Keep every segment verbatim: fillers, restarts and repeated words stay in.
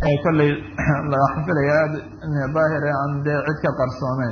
kolley waxaan filayaa aad daahire aan dee cid ka qarsoomeyn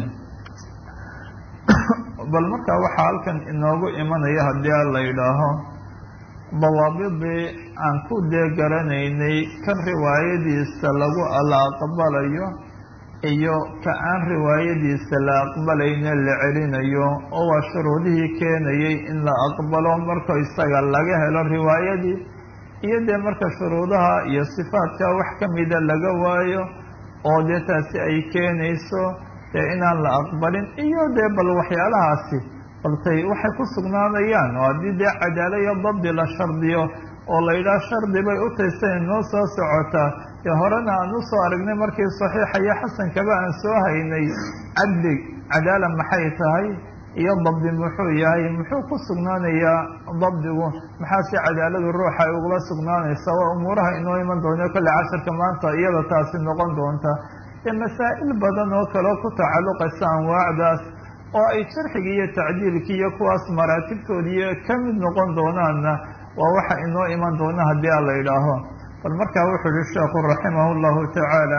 bal markaa waxaa halkan inoogu imanaya haddii a la yidhaaho dawaabidii aan ku dee garanaynay kan riwaayadiisa lagu la aqbalayo iyo ka aan riwaayadiisa la aqbalayne la celinayo oo waa shuruudihii keenayay in la aqbalo marka isaga laga helo riwaayadii iyo dee marka shuruudaha iyo sifaadka wax ka mida laga waayo oo dee taasi ay keenayso dee inaan la aqbalin iyo dee bal waxyaalahaasi baltay waxay ku sugnaanayaan oo haddii dee cadaalo iyo dabdi la shardiyo oo la yidhaha shardi bay u taysan noo soo socotaa dee horena aan usoo aragnay markii saxiixa iyo xasankaba aan soo haynay cadli cadaala maxay tahay iyo dabdi muxuu yahay muxuu ku sugnaanayaa dabdigu maxaa si cadaaladu ruuxa ay ugula sugnaanaysa waa umuuraha inoo iman doona kolle casharka maanta iyada taasi noqon doonta dee masaa'il badan oo kaleo ku tacalluqaysa anwaacdaas oo ay sharxigii iyo tacdiilkii iyo kuwaas maraatibtoodiiyo ka mid noqon doonaanna waa waxa inoo iman doona haddii a la yidhaaho bal markaa wuxuu yihi sheekhu raximah llahu tacaala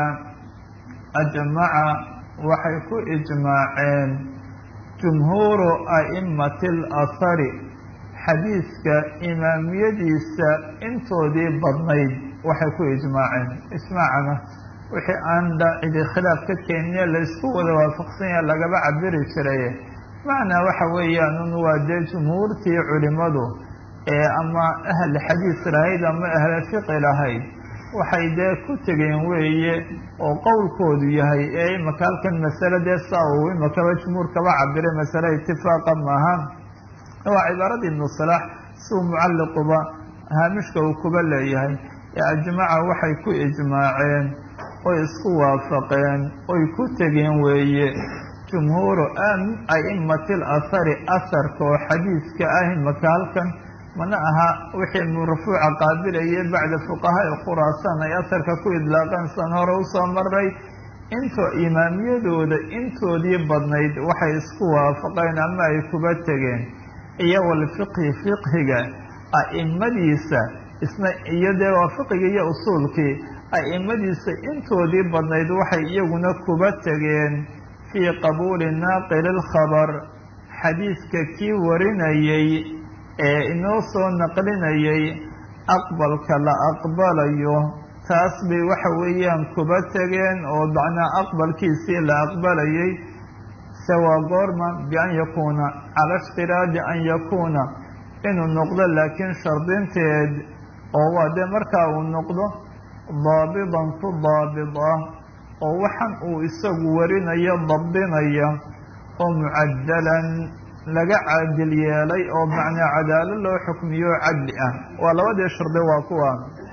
ajmaca waxay ku ijmaaceen jumhuuru a'imati alahari xadiiska imaamiyadiisa intoodii badnayd waxay ku ijmaaceen ijmaacana wixii aan cidi khilaaf ka keeniye laysku wada waafaqsan yaha lagaba cabiri jiray macnaa waxa weeyaan un waa dee jumhuurtii culimadu ee ama ahli xadiis lahayd ama ahli fiqi lahayd waxay dee ku tegeen weeye oo qowlkoodu yahay ee imaka halkan masale dee saa uu imakaba jumhuur kaba cabiray masale itifaaqa maaha waa cibaaradii ibnu salaax siuu mucalliquba haamishka uu kuba leeyahay ee ajmaca waxay ku ijmaaceen oy isku waafaqeen oy ku tegeen weeye jumhuuru a'imati alahari asarka oo xadiiska ah imaka halkan mana aha wixii marfuuca qaabilaye bacda fuqahaa khuraasaan ay asarka ku idlaaqeen san hore usoo maray intoo imaamiyadooda intoodii badnayd waxay isku waafaqeen ama ay kuba tegeen iyo walfiqhi fiqhiga a'imadiisa isna iyo dee waa fiqiga iyo usuulkii a'imadiisa intoodii badnayd waxay iyaguna kuba tegeen fii qabuuli naaqili lkhabar xadiiska kii warinayay ee inoo soo naqlinayay aqbalka la aqbalayo taas bay waxa weeyaan kuba tegeen oo macnaa aqbalkiisii la aqbalayay sawaa goorma bian yakuuna cala ishtiraadi an yakuuna inuu noqdo laakiin shardinteed oo waa dee markaa uu noqdo daabidan ku daabid ah oo waxan uu isagu warinayo dabdinaya oo mucadalan laga caadil yeelay oo macnaa cadaalo loo xukmiyo cadli ah waa labadii shardi waa kuwa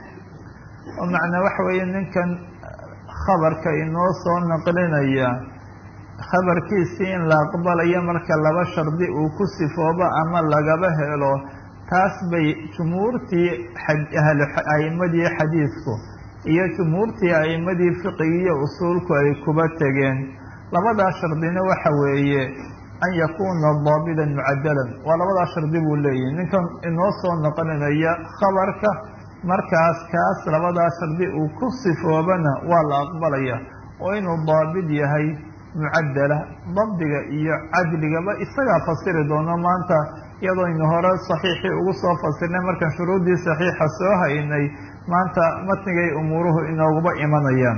oo macnaa waxa weeye ninkan khabarka inoo soo naqlinaya khabarkiisii in la aqbalayo marka laba shardi uu ku sifoobo ama lagaba helo taas bay jumhuurtii a'immadii xadiisku iyo jumhuurtii a'immadii fiqigi iyo usuulku ay kuba tegeen labadaa shardina waxa weeye an yakuuna daabidan mucadalan waa labadaa shardi buu leeyahay ninkan inoo soo noqonaya khabarka markaas kaas labadaa shardi uu ku sifoobana waa la aqbalaya oo inuu daabid yahay mucadala dabdiga iyo cadligaba isagaa fasiri doono maanta iyadoo inu hore saxiixii ugu soo fasirnay markaan shuruuddii saxiixa soo haynay maanta matnigay umuuruhu inooguba imanayaan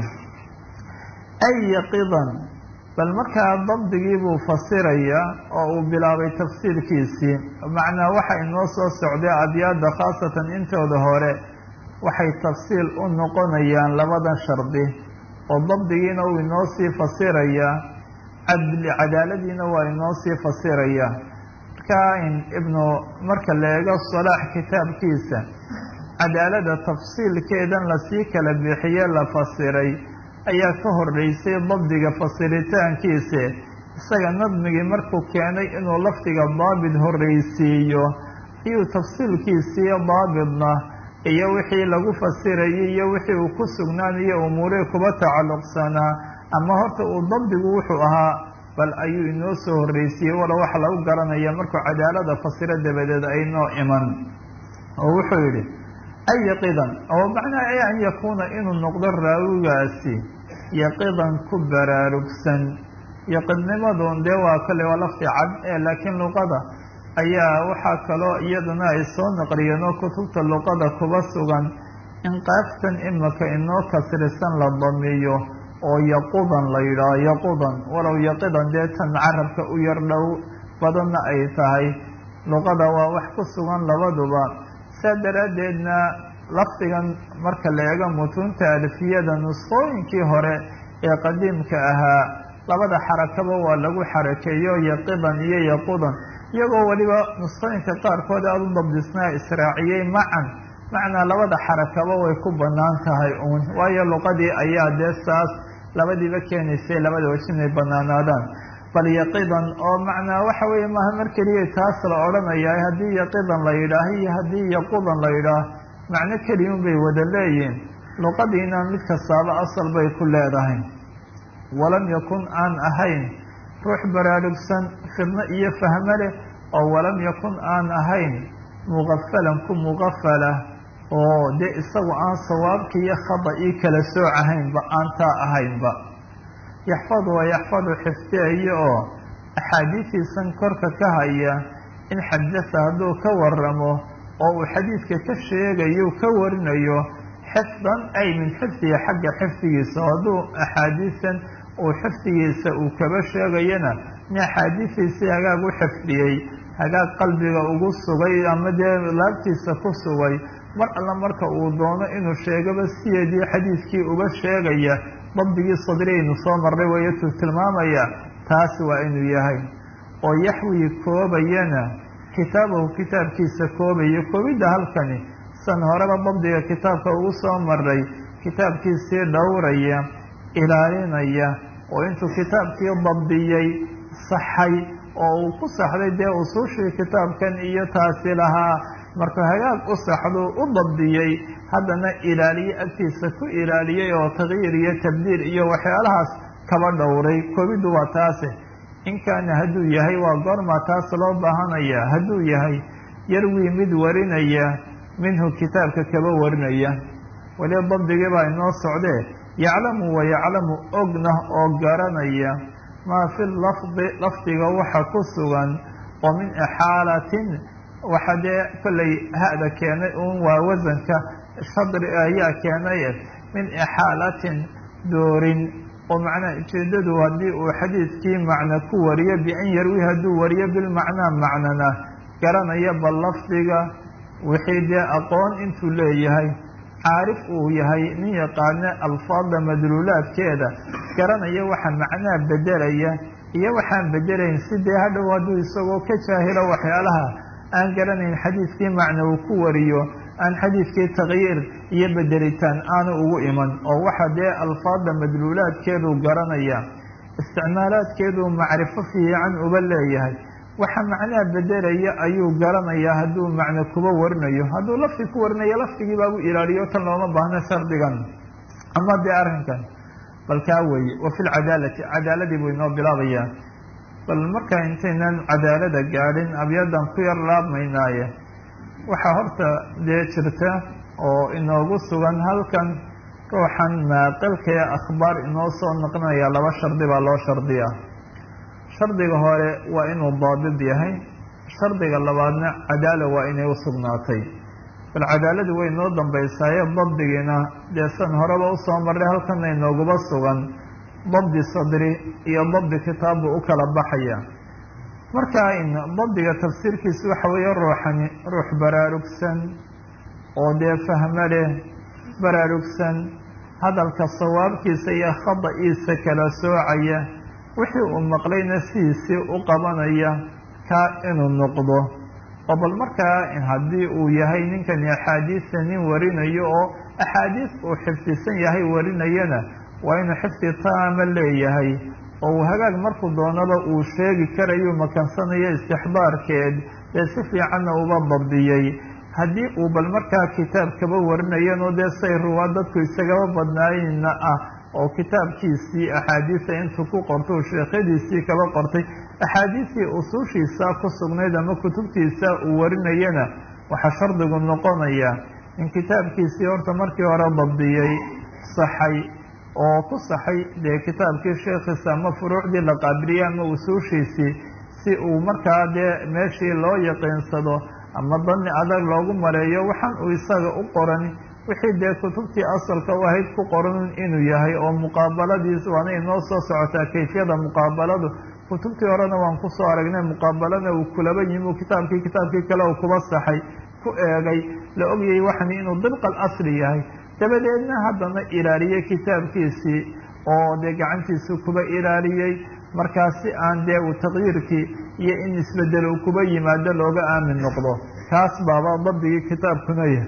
ay yaqidan bal markaa dabdigii buu fasiraya oo uu bilaabay tafsiirkiisii macnaa waxa inoo soo socday abyaada khaasatan intooda hore waxay tafsiil u noqonayaan labadan shardi oo dabdigiina uu inoo sii fasiraya cadli cadaaladiina waa inoo sii fasiraya markaa in ibnu marka la eego salaax kitaabkiisa cadaalada tafsiilkeedan lasii kala bixiye la fasiray ayaa ka horeysay dabdiga fasiritaankiisa isaga nadmigii markuu keenay inuu lafdiga daabid horeysiiyo ayuu tafsiilkiisii daabidna iyo wixii lagu fasirayay iyo wixii uu ku sugnaanayo umuurihii kuba tacalluqsanaa ama horta uu dabdigu wuxuu ahaa bal ayuu inoo soo horeysiiyey wala waxa lagu garanaya markuu cadaalada fasiro dabadeed ay noo iman oo wuxuu yidhi ay yaqidan oo macnaha ay an yakuuna inuu noqdo raawigaasi yaqidan ku baraarugsan yaqidnimadun dee waa kale waa lafti cad ee laakiin luqada ayaa waxaa kaloo iyadana ay soo naqliyeen oo kutubta luqada kuba sugan in qaaftan imaka inoo kasrisan la damiyo oo yaqudan la yidhaaho yaqudan walow yaqidan dee tan carabka u yar dhow badanna ay tahay luqada waa wax ku sugan labaduba saa daraaddeedna lafdigan marka la eego mutuunta alfiyada nusqooyinkii hore ee qadiimka ahaa labada xarakaba waa lagu xarakeeyo yaqidan iyo yaqudan iyagoo weliba nusqooyinka qaarkood aada u dabdisnaa israaciyey macan macnaa labada xarakaba way ku banaan tahay uun waayo luqadii ayaa dee saas labadiiba keenaysay labada waj inay banaanaadaan bal yaqidan oo macnaa waxa weeye maaha mar keliya taas la odhanayaa haddii yaqidan la yidhaaho iyo haddii yaqudan la yidhaaho macno keliyun bay wada leeyihin luqadiina mid kastaaba asal bay ku leedahay walam yakun aan ahayn ruux baraarugsan fidno iyo fahmo leh oo walam yakun aan ahayn muqafalan ku muqafala oo dee isagu aan sawaabki iyo khada-ii kala soocahaynba aan taa ahaynba yaxfadu wa yaxfadu xifdiayo oo axaadiistiisan korka ka haya in xadasa hadduu ka waramo oo uu xadiidka ka sheegayo ka warinayo xifdan ay min xifdiga xagga xifdigiisa hadduu axaadiisan uu xifdigiisa uu kaba sheegayana in axaadiistiisii hagaag u xifdiyey hagaag qalbiga ugu sugay ama dee laabtiisa ku sugay mar alla marka uu doono inuu sheegaba sideedii xadiidkii uga sheegaya dabdigii sadriyaynu soo marray wayatuu tilmaamaya taasi waa inuu yahay oo yaxwi koobayana kitaabahu kitaabkiisa koobayo koobidda halkani san horeba dabdiga kitaabka ugu soo maray kitaabkiisii dhowraya ilaalinaya oo intuu kitaabkii dabdiyey saxay oo uu ku saxday dee usuushii kitaabkan iyo taasi lahaa markuu hagaag u saxduu u dabdiyey haddana ilaaliye agtiisa ku ilaaliyey oo takyiir iyo tabdiil iyo waxyaalahaas kaba dhowray koobiddu waa taase in kaana hadduu yahay waa goormaa taas loo baahanaya hadduu yahay yarwii mid warinaya minhu kitaabka kaba warinaya waliba dabdigii baa inoo socdee yaclamu wa yaclamu ogna oo garanaya maa fi lafdi lafdiga waxa ku sugan oo min ixaalatin waxa dee kollay hada keenay un waa wasanka shadri ayaa keenay min ixaalatin doorin oo macnaa ujeedadu haddii uu xadiidkii macna ku wariyo bian yarwi hadduu wariyo bilmacnaa macnana garanaya bal lafdiga wixii dee aqoon intuu leeyahay caarif uu yahay nin yaqaana alfaada madluulaadkeeda garanaya waxa macnaa bedelaya iyo waxaan bedelayn sidee hadhow hadduu isagoo ka jaahilo waxyaalaha aan garanayn xadiidkii macna uu ku wariyo aan xadiidkii takyiir iyo bedelitaan aanu ugu iman oo waxa dee alfaada madluulaadkeeduu garanaya isticmaalaadkeeduu macrifo fiican uba leeyahay waxa macnaha bedelaya ayuu garanayaa hadduu macno kuba warinayo hadduu lafdi ku warinayo lafdigii baagu ilaaliyo tan looma baahno shardigan ama dee arrinkan bal kaa weeye wa fi lcadaalati cadaaladii buu inoo bilaabayaa bal markaa intaynan cadaalada gaadhin abyadan ku yar laabmaynaaye waxaa horta dee jirta oo inoogu sugan halkan ruuxan maaqilka ee akhbaar inoo soo naqlinaya laba shardi baa loo shardiya shardiga hore waa inuu daabid yahay shardiga labaadna cadaala waa inay u sugnaatay bal cadaaladu way noo dambaysaaye dabdigiina dee san horeba usoo marray halkana inooguba sugan dabdi sadri iyo dabdi kitaabbuu u kala baxaya markaa in dabdiga tafsiirkiisa waxa weeye ruuxani ruux baraarugsan oo dee fahmo leh baraarugsan hadalka sawaabkiisa iyo khada-iisa kala soocaya wixii uu maqlayna sidiisii u qabanaya kaa inuu noqdo oo bal markaa haddii uu yahay ninkani axaadiista nin warinayo oo axaadiis uu xifdisan yahay warinayana waa inuu xifdi taama leeyahay oo uu hagaag markuu doonaba uu sheegi karayu makansanayo istixbaarkeed dee si fiicanna uba dabdiyey haddii uu bal markaa kitaab kaba warinayano dee say ruwaa dadku isagaba badnaayna ah oo kitaabkiisii axaadiisa intuu ku qorto sheekhadiisii kaba qortay axaadiistii usuushiisa ku sugnayd ama kutubtiisa uu warinayana waxaa shardigu noqonaya in kitaabkiisii horta markii hore dabdiyey saxay oo ku saxay dee kitaabkii sheekhiisa ama furuucdii la qaabiliyey ama usuushiisii si uu markaa dee meeshii loo yaqiinsado ama dani adag loogu mareeyo waxaan uu isaga u qoran wixii dee kutubtii asalka u ahayd ku qoran inuu yahay oo muqaabaladiisu waana inoo soo socotaa kayfiyada muqaabaladu kutubtii horena waan kusoo aragnay muqaabalana uu kulaba yimi kitaabkii kitaabkii kale uu kuba saxay ku eegay la ogyay waxani inuu dibqa alasli yahay dabadeedna haddana ilaaliyey kitaabkiisii oo dee gacantiisu kuba ilaaliyey markaas si aan dee uu taqyiirkii iyo in isbedel uu kuba yimaado looga aamin noqdo kaas baaba dabdigii kitaabkuna yahay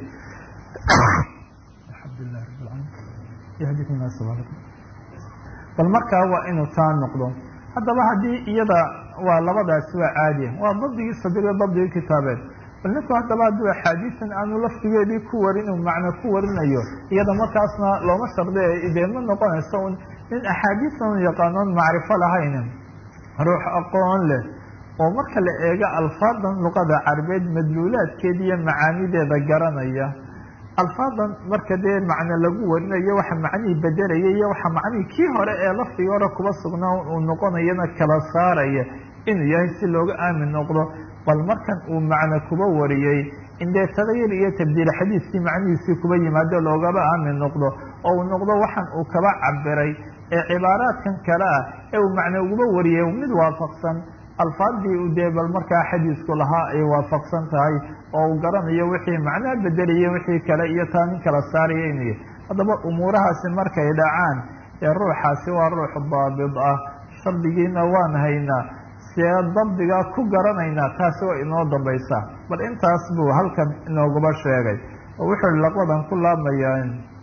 bal markaa waa inuu taa noqdo haddaba haddii iyada waa labadaasi waa caadiya waa dabdigii sadriga dabdigii kitaabeed bal ninku haddaba hadduu axaadiisan aanu laftigeedii ku warin uu macno ku warinayo iyada markaasna looma shardiya dee ma noqonayso un nin axaadiisan yaqaanoon macrifo lahayn ruux aqoon leh oo marka la eego alfaadan luqada carabeed madluulaadkeeda iyo macaanideeda garanaya alfaadan marka dee macno lagu warinayo waxa macnihii bedelaya iyo waxa macnihii kii hore ee laftigii hore kuba sugnaa uu noqonayana kala saaraya inuu yahay si looga aamin noqdo bal markan uu macno kuba wariyey in dee tagyiir iyo tabdiil xadiiskii macnihiisii kuba yimaado loogaba aamin noqdo oo uu noqdo waxan uu kaba cabiray ee cibaaraadkan kale ah ee uu macno uguba wariyey mid waafaqsan alfaadii u dee bal markaa xadiisku lahaa ay waafaqsan tahay oo uu garanayo wixii macnaha bedeliye wixii kale iyo taa nin kala saaraya inuu yahay haddaba umuurahaasi markay dhacaan ee ruuxaasi waa ruux daabid ah shardigiina waan haynaa see dabdigaa ku garanaynaa taasi waa inoo dambaysaa bal intaas buu halkan inooguba sheegay oo wuxuu laqadan ku laabmayaa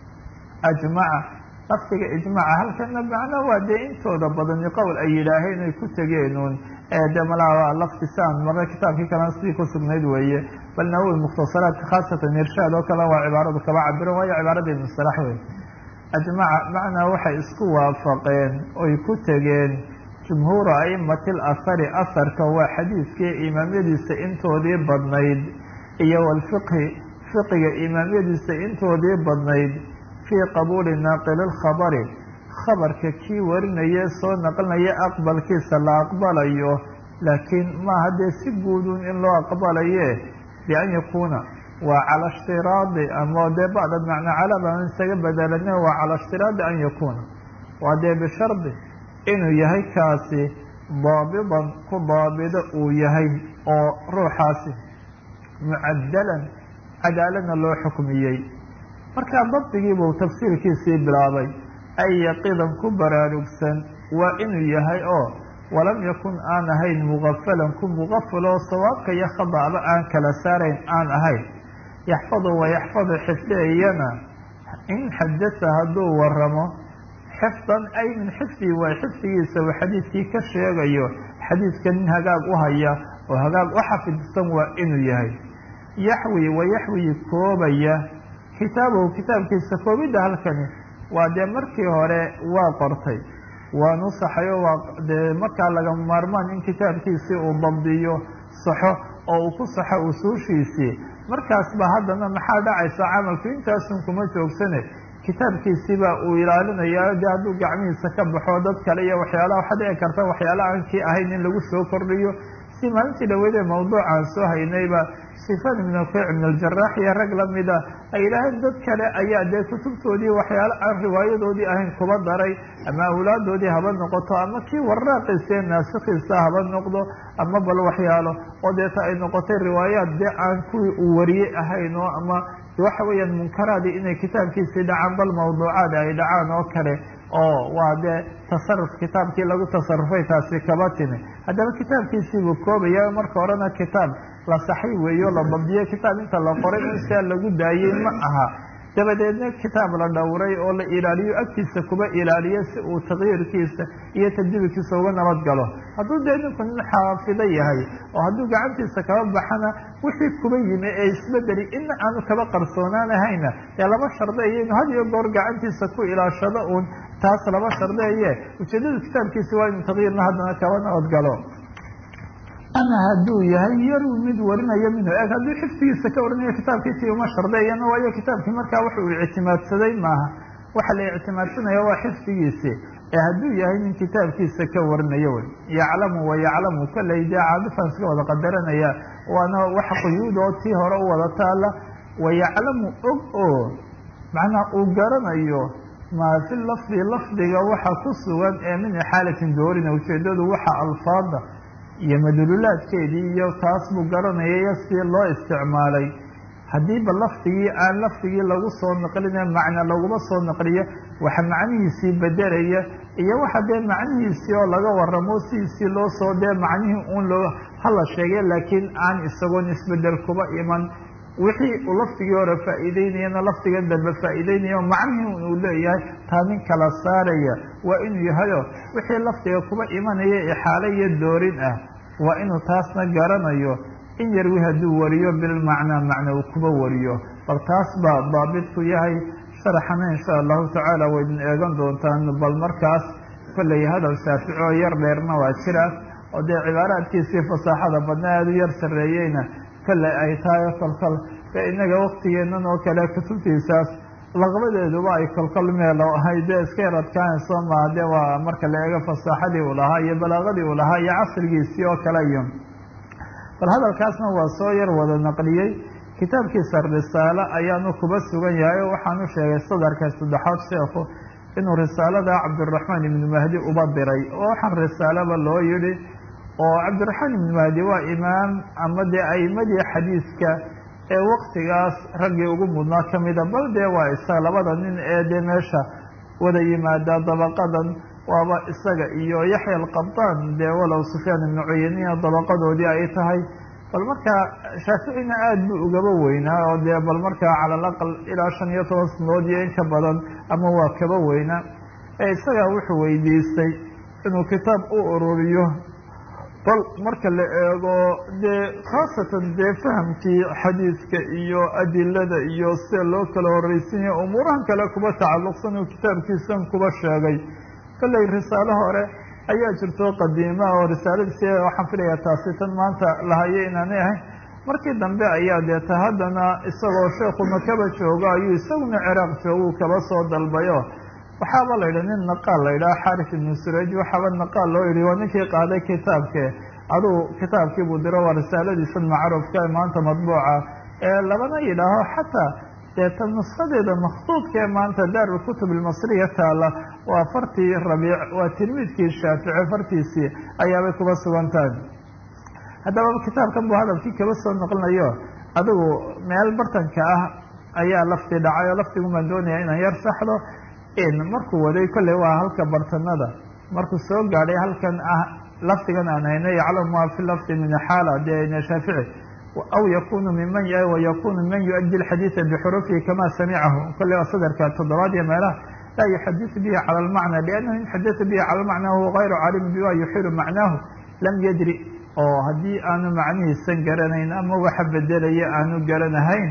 ajmaca laftiga ijmaaca halkana macna waa dee intooda badani qowl ay yidhaaheen ay ku tegeenuun de malaa lafti saan marre kitaabkii kalena sidii ku sugnayd weeye bal nawowi mukhtasaraadka khaasatan irshaad oo kale waa cibaaradu kaba cabiran waayo cibaaradeed mustalax wey ajmaca macnaa waxay isku waafaqeen oy ku tegeen jumhuuru aimati alahari aharka waa xadiiskii imaamyadiisa intoodii badnayd iyo walfiqhi fiqiga imaamyadiisa intoodii badnayd fii qabuuli naaqili lkhabari khabarka kii warinaya soo naqlinaya aqbalkiisa la aqbalayo laakiin maaha dee si guudun in loo aqbalaye bian yakuuna waa cala ishtiraadi ama dee bacda macnaa calabaan isaga bedelane waa cala ishtiraadi an yakuuna waa dee bishardi inuu yahay kaasi daabidan ku daabido uu yahay oo ruuxaasi mucadalan cadaaladna loo xukmiyey markaa dabdigii buu tafsiirkiisii bilaabay ay yaqidan ku baraarugsan waa inuu yahay oo walam yakun aan ahayn mugafalan ku mugafal oo sawaabka iyo khada'ba aan kala saarayn aan ahayn yaxfadu wayaxfadu xifdiyana in xadasa hadduu waramo xifdan ay min xifdii waa xifdigiisa uu xadiidkii ka sheegayo xadiidka nin hagaag u haya oo hagaag u xafidsan waa inuu yahay yaxwi wayaxwi koobaya kitaabahu kitaabkiisa koobidda halkani waa dee markii hore waa qortay waa nusaxayo waa dee markaa laga maarmaan in kitaabkiisii uu dabdiyo saxo oo uu ku saxo usuushiisii markaas ba haddana maxaa dhacaysa camalku intaasun kuma joogsane kitaabkiisiibaa uu ilaalinayaa dee hadduu gacmihiisa ka baxo dad kale iyo waxyaalaha waxa dhici karta waxyaala aan kii ahayn in lagu soo kordhiyo si maalintii dhaweydee mawduucaan soo haynayba sifan min alfiic min aljarax iyo rag lamida ay yidhaaheen dad kale ayaa dee kutubtoodii waxyaalo aan riwaayadoodii ahayn kuba daray ama awlaadoodii haba noqoto ama kii waraaqiisa naasikiisa haba noqdo ama bal waxyaalo oo deeta ay noqotay riwaayaad dee aan kuwii uu wariyey ahayn oo ama waxa weeyaan munkaraadii inay kitaabkiisii dhacaan bal mawduucaad ay dhacaan oo kale oo waa dee tasaruf kitaabkii lagu tasarufay taasi kaba timi haddaba kitaabkiisiibuu koobaya marka horena kitaab la saxay weeyo la dabdiyo kitaab inta la qoray in sia lagu daayey ma aha dabadeedna kitaab la dhowray oo la ilaaliyo agtiisa kuba ilaaliyo si uu takyiirkiisa iyo tadbiirkiisa uga nabad galo hadduu dee ninku nin xaafido yahay oo hadduu gacantiisa kaba baxana wixii kuba yimi ee isbedeli ina aanu kaba qarsoonaanahayna dee laba shardeeye inu had iyo goor gacantiisa ku ilaashado uun taas laba shardeeye ujeedada kitaabkiisi waa inuu takyiirna haddana kaba nabad galo ama hadduu yahay yaru mid warinayo minhu eg hadduu xifdigiisa ka warinayo kitaabkiisii uma shardeeyana waayo kitaabkii markaa wuxuu ictimaadsaday maaha waxa la ictimaadsanaya waa xifdigiisii ee hadduu yahay nin kitaabkiisa ka warinayo wey yaclamu wayaclamu kaley dee caadifaan iska wada qadaranaya waana wax quyuud oo tii hore u wada taala wayaclamu og oo macnaha uu garanayo maa fi lafdi lafdiga waxa ku sugan ee min ixaalatin doorina ujeedadu waxa alfaada iyo madluulaadkeedii iyo taas buu garanaya iyo si loo isticmaalay haddiiba lafdigii aan lafdigii lagu soo naqline macna laguma soo naqliyo waxa macnihiisii bedelaya iyo waxa dee macnihiisii oo laga waramo sidiisii loo soo dee macnihii uun loo hala sheegay laakiin aan isagoon isbedel kuba iman wixii uu lafdigii hore faa'iideynayana lafdiga dambe faa'iideynayo macnihii uu leeyahay taa nin kala saaraya waa inuu yahayo wixii lafdiga kuba imanaya ixaalo iyo doorin ah waa inuu taasna garanayo in yarwi hadduu wariyo bilmacnaa macna uu kuba wariyo bal taas baa daabitku yahay sharaxana insha allahu tacaala waydin eegan doontaan bal markaas kolley hadal shaafici oo yar dheerna waa jira oo dee cibaaraadkiisii fasaaxada badna aada u yar sarreeyeyna kale ay tahay kolkol ee inaga waktigeennan oo kale kutubtiisaas laqbadeeduba ay kolkol meelo ahay dee iska yar adkaanayso maa dee waa marka la eego fasaaxadii uu lahaa iyo balaaqadii uu lahaa iyo casrigiisii oo kale iyo bal hadalkaasna waa soo yar wada naqliyey kitaabkiisa risaalo ayaanu kuba sugan yahay oo waxaanu sheegay sadarka saddexaad sheekhu inuu risaalada cabdiraxmaan ibnu mahdi uba diray oo waxaan risaalaba loo yidhi oo cabdiraxmaan ibnu mahdi waa imaam ama dee aimadii xadiiska ee waktigaas raggii ugu mudnaa kamida bal dee waa isaga labada nin ee dee meesha wada yimaada dabaqadan waaba isaga iyo yaxya alqabaan dee walow sufyaan ibnu cuyaniya dabaqadoodii ay tahay bal markaa shaaficina aada buu ugaba weynaa oo dee bal markaa cala alaqal ilaa shan iyo toban sanood iyo inka badan ama waa kaba weynaa ee isagaa wuxuu weydiistay inuu kitaab u ururiyo bal marka la eego dee khaasatan dee fahamkii xadiiska iyo adilada iyo sida loo kala horreysinya umuurahan kale kuba tacalluqsan oo kitaabkiisan kuba sheegay kolley risaalo hore ayaa jirto qadiima oo risaaladiisi waxaan filayaa taasi tan maanta lahayo inaanay ahayn markii dambe ayaa deeta haddana isagoo sheekhu makaba joogo ayuu isaguna ciraaq joogu kaba soo dalbayo waxaaba la yidhi nin naqaal la yidhaha xaris ibnu suraj waxaaba naqaal loo yidhi waa ninkii qaaday kitaabke aduu kitaabkii buu diro waa risaaladiisan macruufka ee maanta madbuuca ee labana yidhaaho xataa deeta nuskadeeda makhtuudka ee maanta daaru kutub almasriya taala waa fartii rabiic waa tilmiidkii shaafici fartiisii ayaabay kuba sugan tahay haddaba kitaabkan buu hadalkii kaba soo noqonayo adigu meel bartanka ah ayaa lafti dhacay oo laftigu maan doonaya inaan yar saxdo markuu waday kolley waa halka bartanada markuu soo gaadhay halkan ah lafdigan aan hayno yaclamu maa fi lafdi min xaala dee shaafici aw yakunu miman wayakunu man yuؤdي الxadiiثa bxurufihi kama samicahu kolley waa sadarka toddobaad iyo meelaha laa yuxadiثu bihi calى اlmacna liannahu in xadata bihi calى lmacna huwa غayru calim bima yuxilu macnaahu lam yadri oo haddii aanu macnihiisan garanayn ama waxa bedelaya aanu garanahayn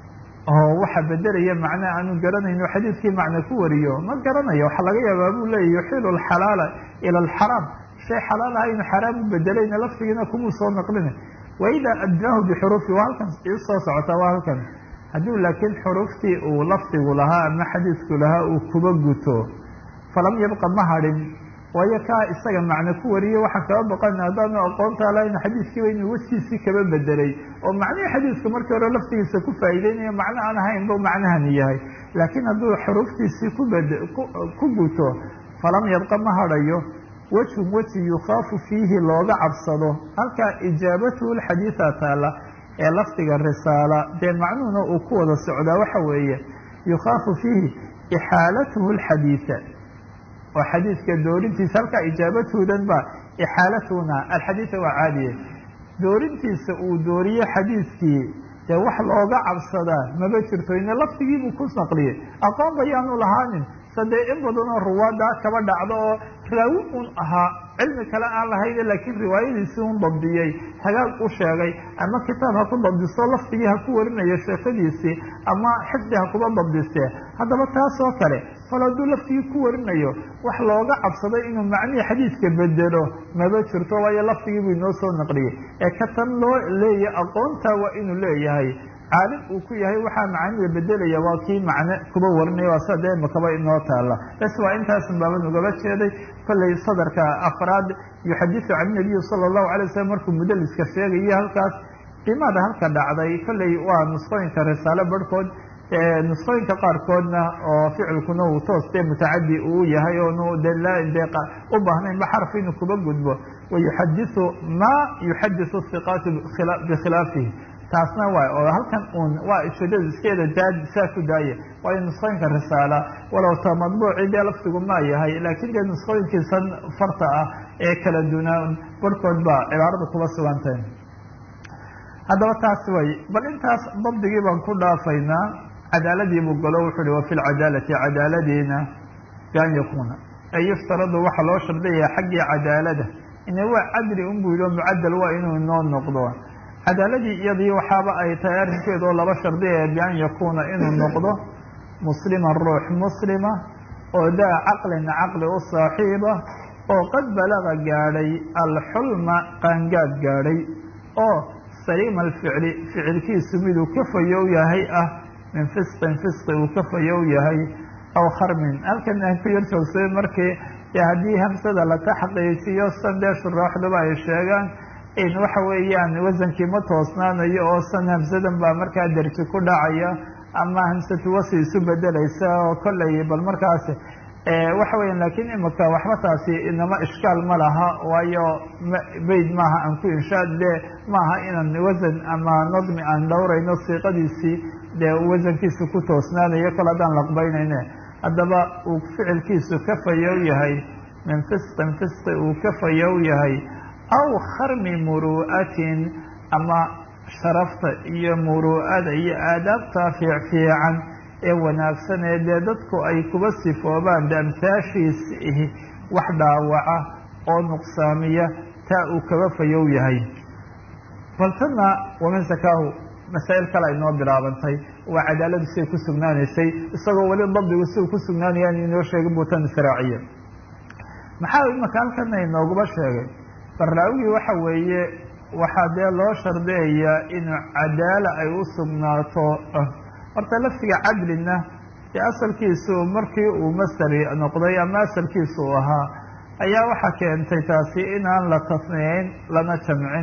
oo waxa bedelaya macnaa aanu garanayn oo xadiidkii macna ku wariyo ma garanayo waxa laga yaabaa buu leeya yuxilu اlxalaala ilى اlxaraam shay xalaal aha inu xaraam u bedelayna laftigiina kumuu soo naqlina waida adnaahu bixurufi waa halkan isoo socota waa halkan hadduu laakiin xuruftii uu lafdigu lahaa ama xadiidku lahaa uu kuba guto falam yabqa ma hadhin waayo kaa isaga macno ku wariyey waxaan kaba baqana haddaanu aqoontaa lahayn xadiidkiiba inuu wejkiisii kaba bedelay oo macnihii xadiidku markii hore laftigiisa ku faa'iideynayo macno aan ahayn ba macnahani yahay laakiin hadduu xuruftiisii kubed ku guto falam yabqa ma hadhayo wejhun weji yukhaafu fiihi looga cabsado halkaa ijaabatuhu lxadiida taala ee lafdiga risaala dee macnuhuna uu ku wada socdaa waxa weeye yukhaafu fiihi ixaalatuhu lxadiida oo xadiidka doorintiisa halkaa ijaabatuhudan ba ixaalatuna alxadiida waa caadiye doorintiisa uu dooriye xadiidkii dee wax looga cabsadaa maba jirto ina lafdigiibuu ku naqliyey aqoon bayaanu lahaanin sadee in badanoo ruwaadaa kaba dhacdo oo raawi un ahaa cilmi kale aan lahayne laakiin riwaayadiisii un dabdiyey hagaag u sheegay ama kitaab ha ku dabdiso lafdigii ha ku warinayo sheekadiisii ama xifdi ha kuba dabdistee haddaba taas oo kale kol hadduu laftigii ku warinayo wax looga cabsaday inuu macnihii xadiidka bedelo maba jirto, waayo laftigii buu inoo soo naqliyey. ee ka tan loo leeyahay aqoontaa waa inuu leeyahay caalim uu ku yahay waxaa macanida bedelaya waa kii macne kuba warinaya, waa sida dee makaba inoo taala. bes waa intaasun baaban ugaba jeeday. kollay sadarka afraad yuxadisu can nabiyi sala allahu alay wasalam markuu mudaliska sheegayo halkaas qiimada halka dhacday. kollay waa nusqooyinka risaalo barhkood, nusqooyinka qaarkoodna oo ficilkuna uu toos dee mutacadi uu yahay oonu de de u baahnaynba xarf inuu kuba gudbo. wayuxadisu ma yuxadisu hiqaatu bikhilaafihi, taasna waay oo halkan un waa ujeedada iskeeda daad saa ku daaya. waayo nusqooyinka risaala walow ta madbuuci dee laftigu ma yahay, laakiin dee nusqooyinkiisan farta ah ee kala dunaa barhkood baa cibaarada kuba sugantahay. haddaba taas way bal intaas dabdigii baan ku dhaafaynaa. cadaaladii buu galo wuxuu uhi wa fi lcadaalati cadaaladiina bian yakuuna ay yuftaradu waxa loo shardiyaya xaggii cadaalada ina waa cadli unbuu yidhi o mucadal waa inuu inoo noqdo. cadaaladii iyadii waxaaba ay tahay arrinkeedu oo laba shardiyaya bian yakuuna inuu noqdo musliman ruux muslima oo daa caqlin caqli u saaxiiba oo qad balaga gaadhay alxulma qaangaad gaadhay oo saliima alficli ficilkiisu miduu ka fayow yahay ah min fisqin fisqi uu ka fayow yahay aw kharmin. halkan aan ku yar joogsay markii dee haddii hamsada la taxqiijiyo san dee shuraaxduba ay sheegaan in waxa weeyaan wasankii ma toosnaanayo oo san hamsadan baa markaa derji ku dhacaya ama hamsatu wasi isu bedelaysa oo kollay bal markaas waxa weya laakiin imika waxba taasi inama ishkaal ma laha, waayo bayd maaha aan ku inshaa de maaha inaan wasan ama nadmi aan dhowrayno siiqadiisii dee wasankiisu ku toosnaanayo kol haddaan laqbaynayne. haddaba uu ficilkiisu ka fayow yahay min fisqin fisqi uu ka fayow yahay aw kharmi muru'atin ama sharafta iyo muru'ada iyo aadaabta fiicfiican ee wanaagsan ee dee dadku ay kuba sifoobaan de amtaashiis ihi wax dhaawaca oo nuqsaamiya taa uu kaba fayow yahay. baltana waman sakaahu masaa'il kale ay noo bilaabantay waa cadaaladu siday ku sugnaanaysay, isagoo weli dabdigu si uu ku sugnaanayaan inoo sheegin buu tan israaciye. maxaa imaka halkana inooguba sheegay barraawigii waxa weeye waxaa dee loo shardiyayaa inuu cadaala ay u sugnaato. horta laftiga cadlina dee asalkiisu markii uu masdari noqday ama asalkiisu uu ahaa ayaa waxaa keentay taasi inaan la tasniyeyn lana jamcin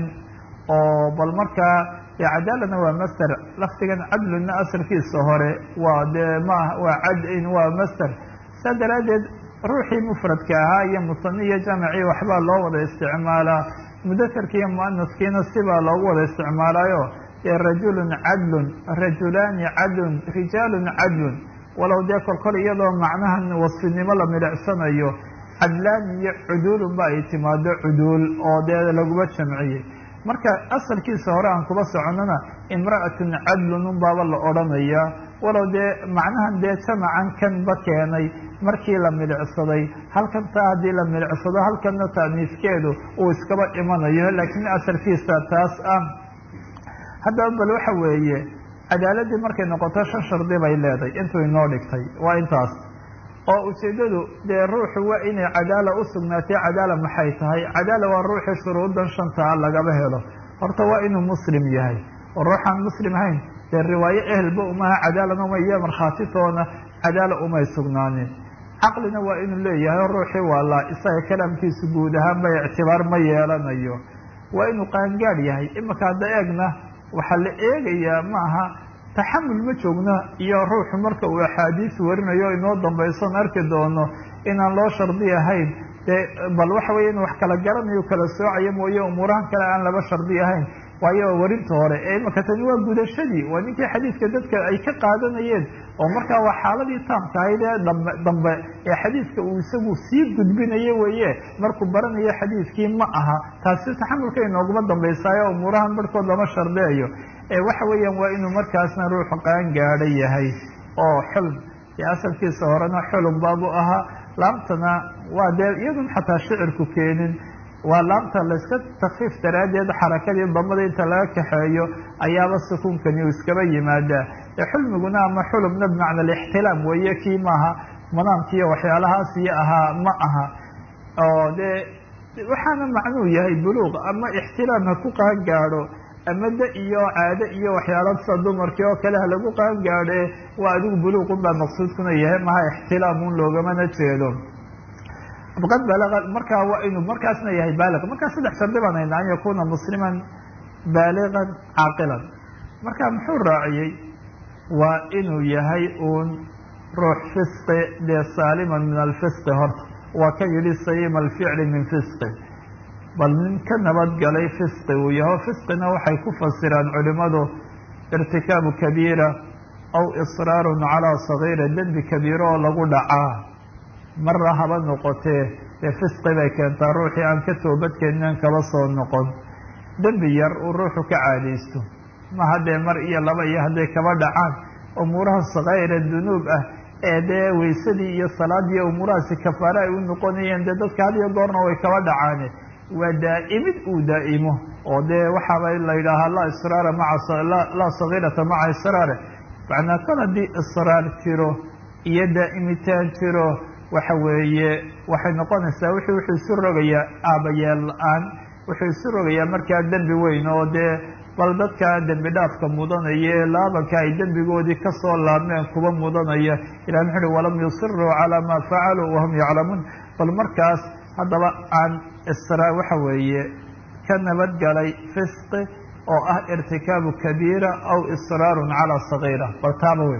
oo bal markaa dee cadaalana waa masder, laftigan cadlina asalkiisa hore waa dee ma waa cadin waa masder. saa daraaddeed ruuxii mufradka ahaa iyo musani iyo jamacii waxbaa loo wada isticmaalaa, mudakarki iyo muanaskiina sibaa loogu wada isticmaalaayo rajulun cadlun rajulaani cadlun rijaalun cadlun. walow dee kolkol iyadoo macnahan wasfinimo la milicsanayo cadlaani iyo cuduulun ba ay timaado cuduul oo dee laguma jamciyey. marka asalkiisa hore aan kuba soconana imra'atun cadlun unbaaba la odhanaya, walow dee macnahan dee jamacan kanba keenay markii la milicsaday halkan taa haddii la milicsado halkanna taaniifkeedu uu iskaba imanayo, laakiin asalkiisa taas ah. haddaba bal waxa weeye cadaaladii markay noqoto shan shardi bay leedahay intuu inoo dhigtay waa intaas oo ujeedadu dee ruuxu waa inay cadaala u sugnaatay. cadaala maxay tahay? cadaala waa ruuxii shuruudan shantaa lagaba helo. horta waa inuu muslim yahay oo ruuxaan muslim ahayn dee riwaayo ehelba umaha cadaalana uma iyo markhaatitoona cadaala umay sugnaanin. caqlina waa inuu leeyahay oo ruuxii waa la isaga kalaamkiisu guud ahaan ba ictibaar ma yeelanayo. waa inuu qaangaadh yahay. imika hadda eegna waxaa la eegayaa maaha taxamul ma joogno iyo ruuxu marka uu axaadiis warinayo inoo dambayson arki doono inaan loo shardi ahayn dee bal waxa weya in wax kala garanayo kala soocayo mooye umuurahan kale aan laba shardi ahayn. waayo warinta hore ee imaka tani waa gudashadii, waa ninkii xadiidka dadka ay ka qaadanayeen oo markaa waa xaaladii taamka ahayd ee dambe dambe ee xadiidka uu isagu sii gudbinayo weye markuu baranayo xadiidkii ma aha. taasi taxamulka inooguma dambaysaayo umuurahan barhkood lama shardeeyo. ee waxa weeyaan waa inuu markaasna ruuxu qaan gaadha yahay oo xulm dee asalkiisa horena xulum baabu ahaa. laamtana waa dee iyadun xataa shicirku keenin, waa laamta layska takfiif daraaddeed xarakadii damada inta laga kaxeeyo ayaaba sukuunkani u iskaba yimaadaa. xulmiguna ama xulumna bimacna alixtilaam weeye kii maaha manaamkiiyo waxyaalahaasiyo ahaa ma aha oo dee waxaana macnuu yahay buluuq ama ixtilaam ha ku qaan gaadho ama da iyo caado iyo waxyaala sida dumarkii oo kale ha lagu qaan gaadhe waa adigu buluuqun baa maqsuudkuna yahay maha ixtilaamun loogamana jeedo qad balaga markaa waa inuu markaasna yahay baaliq markaa saddex shardi baan haynaa an yakuna musliman baaligan caaqilan marka muxuu raaciyey waa inuu yahay uun ruux fisqi dee saaliman min alfisqi horta waa ka yidhi sayima alficli min fisqi bal nin ka nabadgalay fisqi uu yaho fisqina waxay ku fasiraan culimadu irtikaabu kabiira aw israarun calaa sagiira dembi kabiiro oo lagu dhacaa marra haba noqotee dee fisqi bay keentaa ruuxii aan ka toobadkeenin kaba soo noqon dembi yar uu ruuxu ka caadaysto ma haddee mar iyo laba iyo hadday kaba dhacaan umuuraha sakaa'ira dunuub ah ee dee waysadii iyo salaadii umuurahaasi kafaare ay u noqonayeen dee dadka had iyo goorna way kaba dhacaane waa daa'imid uu daa'imo oo dee waxaaba la yidhaahaa laa israara maca laa sagiirata maca israare macnaa kol haddii israar jiro iyo daa'imitaan jiro waxa weeye waxay noqonaysaa wixii wuxuu isu rogayaa aabayeel la-aan wuxuu isu rogayaa markaa dembi weyn oo dee bal dadka dembi dhaafka mudanaya ee laabanka ay dembigoodii kasoo laabmeen kuba mudanaya ilah muxu uhi walam yusiruu calaa maa facaluu wahum yaclamuun bal markaas haddaba aan isra waxa weeye ka nabadgalay fisqi oo ah irtikaabu kabiira aw israarun calaa sagiira bal taaba weyn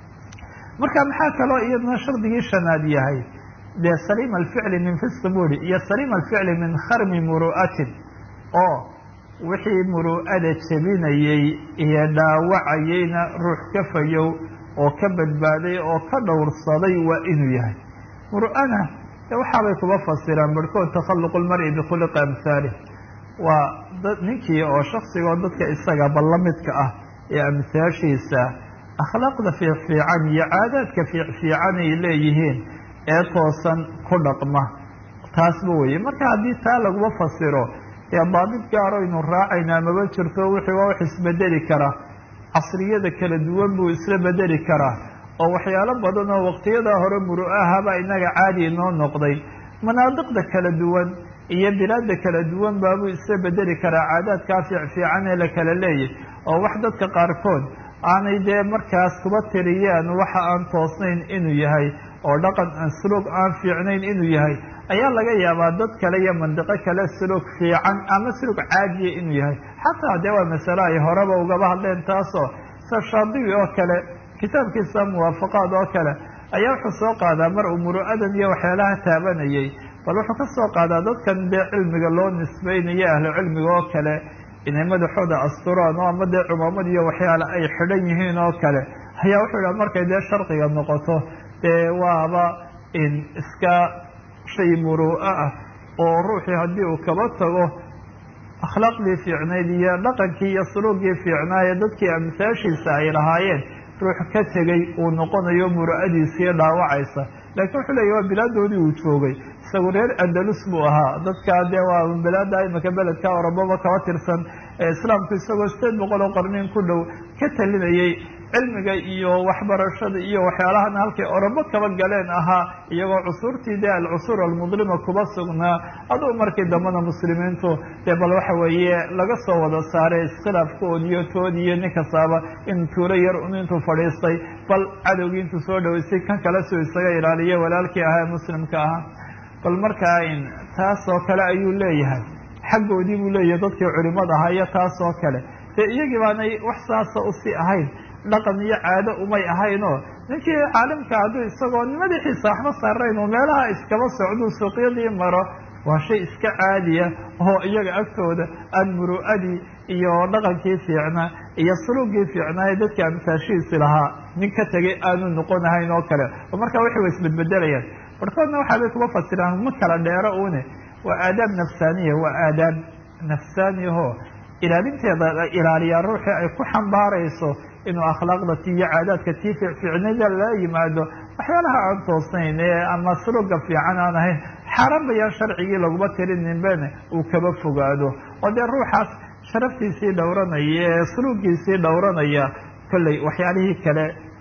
marka maxaa kaloo iyadna shardigii shanaad yahay dee saliima alficli min fisqi buri iyo saliima alficli min kharmi muru'atin oo wixii muru'ada jebinayey iyo dhaawacayeyna ruux ka fayow oo ka badbaaday oo ka dhowrsaday waa inuu yahay muru'ana de waxaabay kuba fasiraan barhkood takhalluqu lmari bikhuliqi amhaalih waa dad ninkii oo shaksigoo dadka isaga balla midka ah ee amhaashiisa akhlaaqda fiicfiican iyo caadaadka fiicfiican ay leeyihiin ee toosan ku dhaqma taasba weye marka haddii taa laguma fasiro ee daabid gaaro aynu raacaynaa maba jirto wixii waa wax isbedeli karaa casriyada kala duwan buu isla bedeli karaa oo waxyaalo badan oo waqtiyadaa hore muru'ahaba inaga caadi inoo noqday manaadiqda kala duwan iyo bilaadda kala duwan baabuu isla bedeli karaa caadaadkaa fiicfiican ee la kala leeyahy oo wax dadka qaarkood aanay dee markaas kuba tiriyaan waxa aan toosnayn inuu yahay oo dhaqan aan sulug aan fiicnayn inuu yahay ayaa laga yaabaa dad kale iyo mandiqo kale sulug fiican ama sulug caadiya inuu yahay xataa dee waa masale ay horeba ugaba hadleen taasoo sida shaadibi oo kale kitaabkiisa muwaafaqaad oo kale ayaa wuxuu soo qaadaa mar uu muru'adan iyo waxyaalaha taabanayay bal wuxuu ka soo qaadaa dadkan dee cilmiga loo nisbaynayo ahlu cilmiga oo kale inay madaxooda asturaan oo ama dee cumaamad iyo waxyaale ay xidhan yihiin oo kale ayaa wuxuu idhaha markay dee sharqiga noqoto dee waaba in iska shay muruu'a ah oo ruuxii haddii uu kaba tago akhlaaqdii fiicnayd iyo dhaqankii iyo suluugii fiicnaaye dadkii amsaashiisa ay lahaayeen ruux ka tegey uu noqonayo muru'adiisii dhaawacaysa laakiin wuxuu leeyahy waa bilaadoodii uu joogay isagu reer andalus buu ahaa dadkaa dee waa bilaada imaka beledka orobaba kaba tirsan ee islaamku isagoo sideed boqol oo qarniin ku dhow ka talinayay cilmiga iyo waxbarashada iyo waxyaalahan halkay orobo kaba galeen ahaa iyagoo cusuurtii dee alcusuur almudlima kuba sugnaa aduu markii dambana muslimiintu dee bal waxa weeye laga soo wada saaray iskhilaafkood iyo tood iyo nin kastaaba in tuulo yar un intuu fadhiistay bal cadowgii intuu soo dhaweysay kan kale suu isaga ilaaliye walaalkii ahaa ee muslimka ahaa bal markaa in taas oo kale ayuu leeyahay xaggoodii buu leeyahay dadkii culimada ahaa iyo taas oo kale dee iyagii baanay wax saasa usii ahayn dhaqan iyo caado umay ahayn oo ninkii caalimka hadduu isagoo madaxiisa waxba saarayn oo meelaha iskaba socduu suuqyadii maro waa shay iska caadiya oo iyaga agtooda aan muru'adii iyo dhaqankii fiicnaa iyo suluugii fiicnaa ee dadka amsaashihiisi lahaa nin ka tegay aanu noqon ahayn oo kale oo markaa waxay wa isbedbedelayaan barkoodna waxaabay kuma fasiraan ma kala dheero une waa aadaab nafsaaniya waa aadaab nafsaaniyaho ilaalinteeda la ilaaliyaa ruuxii ay ku xambaarayso inuu akhlaaqda ti iyo caadaadka tii fiicnida la yimaado waxyaalaha aan toosnayn ee ama suluga fiican aan ahayn xaaraan bayaan sharcigii laguma tirininbene uu kaba fogaado oo dee ruuxaas sharaftiisii dhowranaya ee sulugiisii dhowranaya kolley waxyaalihii kale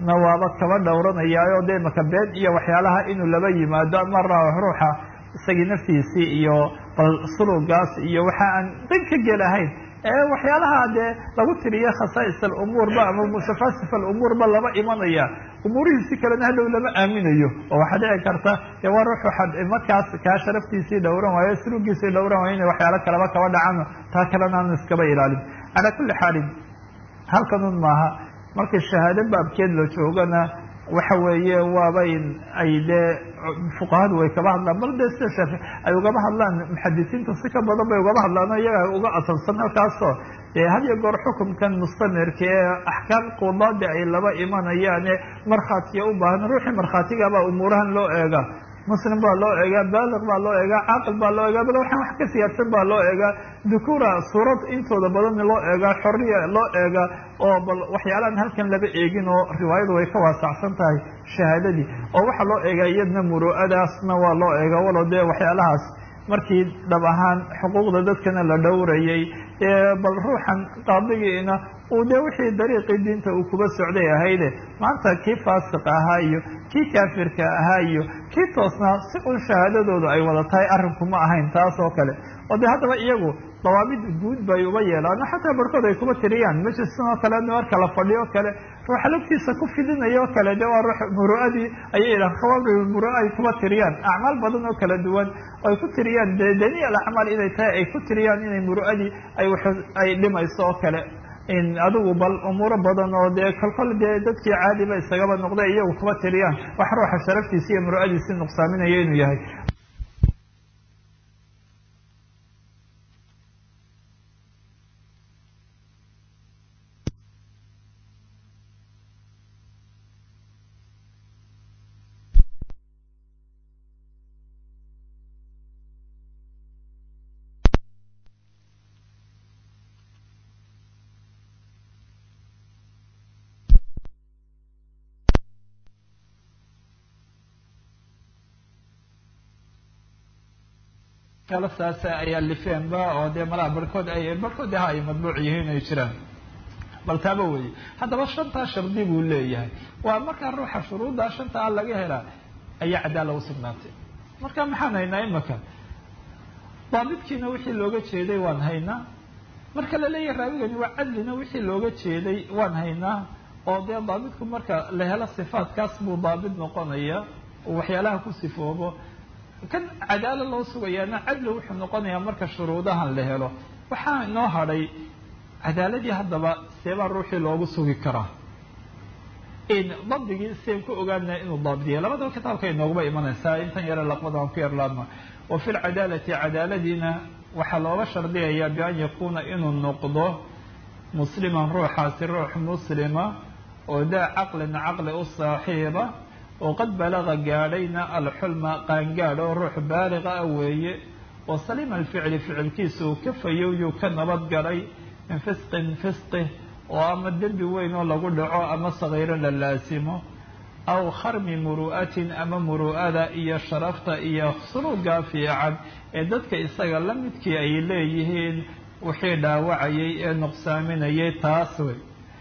na waaba kaba dhowranayaayo dee maka been iyo waxyaalaha inuu laba yimaado ama ruuxa isagii naftiisii iyo bal sulugaas iyo waxa aan dan ka gelahayn ee waxyaalaha dee lagu tiriyo khasaa'is alumuurba ama mutafasif alumuurba laba imanaya umuurihiisi kalena hadhow lama aaminayo oo waxaa dhici karta dee waa ruux markaas kaa sharaftiisii dhowran waayo sulugiisii dhowran waayo inay waxyaalo kaleba kaba dhacano taa kalena aanu iskaba ilaalin calaa kulli xaalin halkanun maaha markii shahaado baabkeed la joogana waxa weeye waaba ay dee fuqahadu way kaba hadlaan bal dee sida shaafi ay ugaba hadlaan muxadisiinta si ka badan bay ugaba hadlaan oo iyaga uga asalsan halkaasoo dee had iyo goor xukumkan mustamirka ee axkaam qudaadi ay laba imanayaane markhaatiya u baahan ruuxii markhaatigabaa umuurahan loo eega muslim baa loo eegaa baaliq baa loo eegaa caaqil baa loo eegaa bal waxaan wax ka siyaadsan baa loo eegaa dukura suurad intooda badan loo eegaa xoriya loo eegaa oo bal waxyaalahan halkan laba eegin oo riwaayadu way ka waasacsan tahay shahaadadii oo waxaa loo eegaa iyadna muru'adaasna waa loo eegaa walow dee waxyaalahaas markii dhab ahaan xuquuqda dadkana la dhowrayay bal ruuxan qaadigiina uu dee wixii dariiqii diinta uu kuba socday ahayde maanta kii faasiq ahaa iyo kii kaafirka ahaa iyo kii toosnaa si un shahaadadoodu ay wada tahay arrinku ma ahayn taas oo kale oo dee haddaba iyagu dawaabid guud bay uba yeelaan xataa barkood ay kuba tiriyaan majlisan oo kale marka la fadhiyo kale ruuxa laftiisa ku fidinayo o kale de waa ruux muru'adii ayay idhahan khawaabri muru'a ay kuba tiriyaan acmaal badan oo kala duwan oo ay ku tiriyaan de dani alacmaal inay tahay ay ku tiriyaan inay muru'adii ay w ay dhimayso oo kale adigu bal umuuro badan oo dee kolkol dee dadkii caadiba isagaba noqday iyagu kuba tiriyaan wax ruuxa sharaftiisi iyo muru'adiisi nuqsaaminaya inuu yahay saas ayaa lifeenba oo dee malaha barkood ay barkood aha ay madbuuc yihiin ay jiraan bal taaba weye haddaba shantaa shardi buu leeyahay waa markaa ruuxa shuruuddaa shantaa laga helaa ayaa cadaala usugnaatay marka maxaan haynaa imaka daabidkiina wixii looga jeeday waan haynaa marka la leeyahay raawigani waa cadlina wixii looga jeeday waan haynaa oo dee daabidku marka la helo sifaatkaas buu daabid noqonaya oo waxyaalaha ku sifoobo kan cadaalo loo sugayaana cadli wuxuu noqonayaa marka shuruudahan la helo waxaa inoo hadhay cadaaladii haddaba seebaa ruuxii loogu sugi karaa dabdigii seen ku ogaana inuu daabdiya labadaba kitaabka inooguma imanaysaa intan yare laqbada aan ku yarlaadno wa fi lcadaalati cadaaladiina waxaa looga shardiyayaa bian yakuuna inuu noqdo musliman ruuxaasi ruux muslima oo daa caqlin caqli u saaxiiba oo qad balaga gaadhayna alxulma qaangaadh oo ruux baaliqa ah weeye oo salima alficli ficilkiisa uu ka fayowyuu ka nabad galay min fisqin fisqi oo ama dembi weyn oo lagu dhaco ama sagiiro la laasimo aw kharmi muru'atin ama muru'ada iyo sharafta iyo suluugaa fiican ee dadka isaga la midkii ay leeyihiin wixii dhaawacayay ee nuqsaaminayay taas wey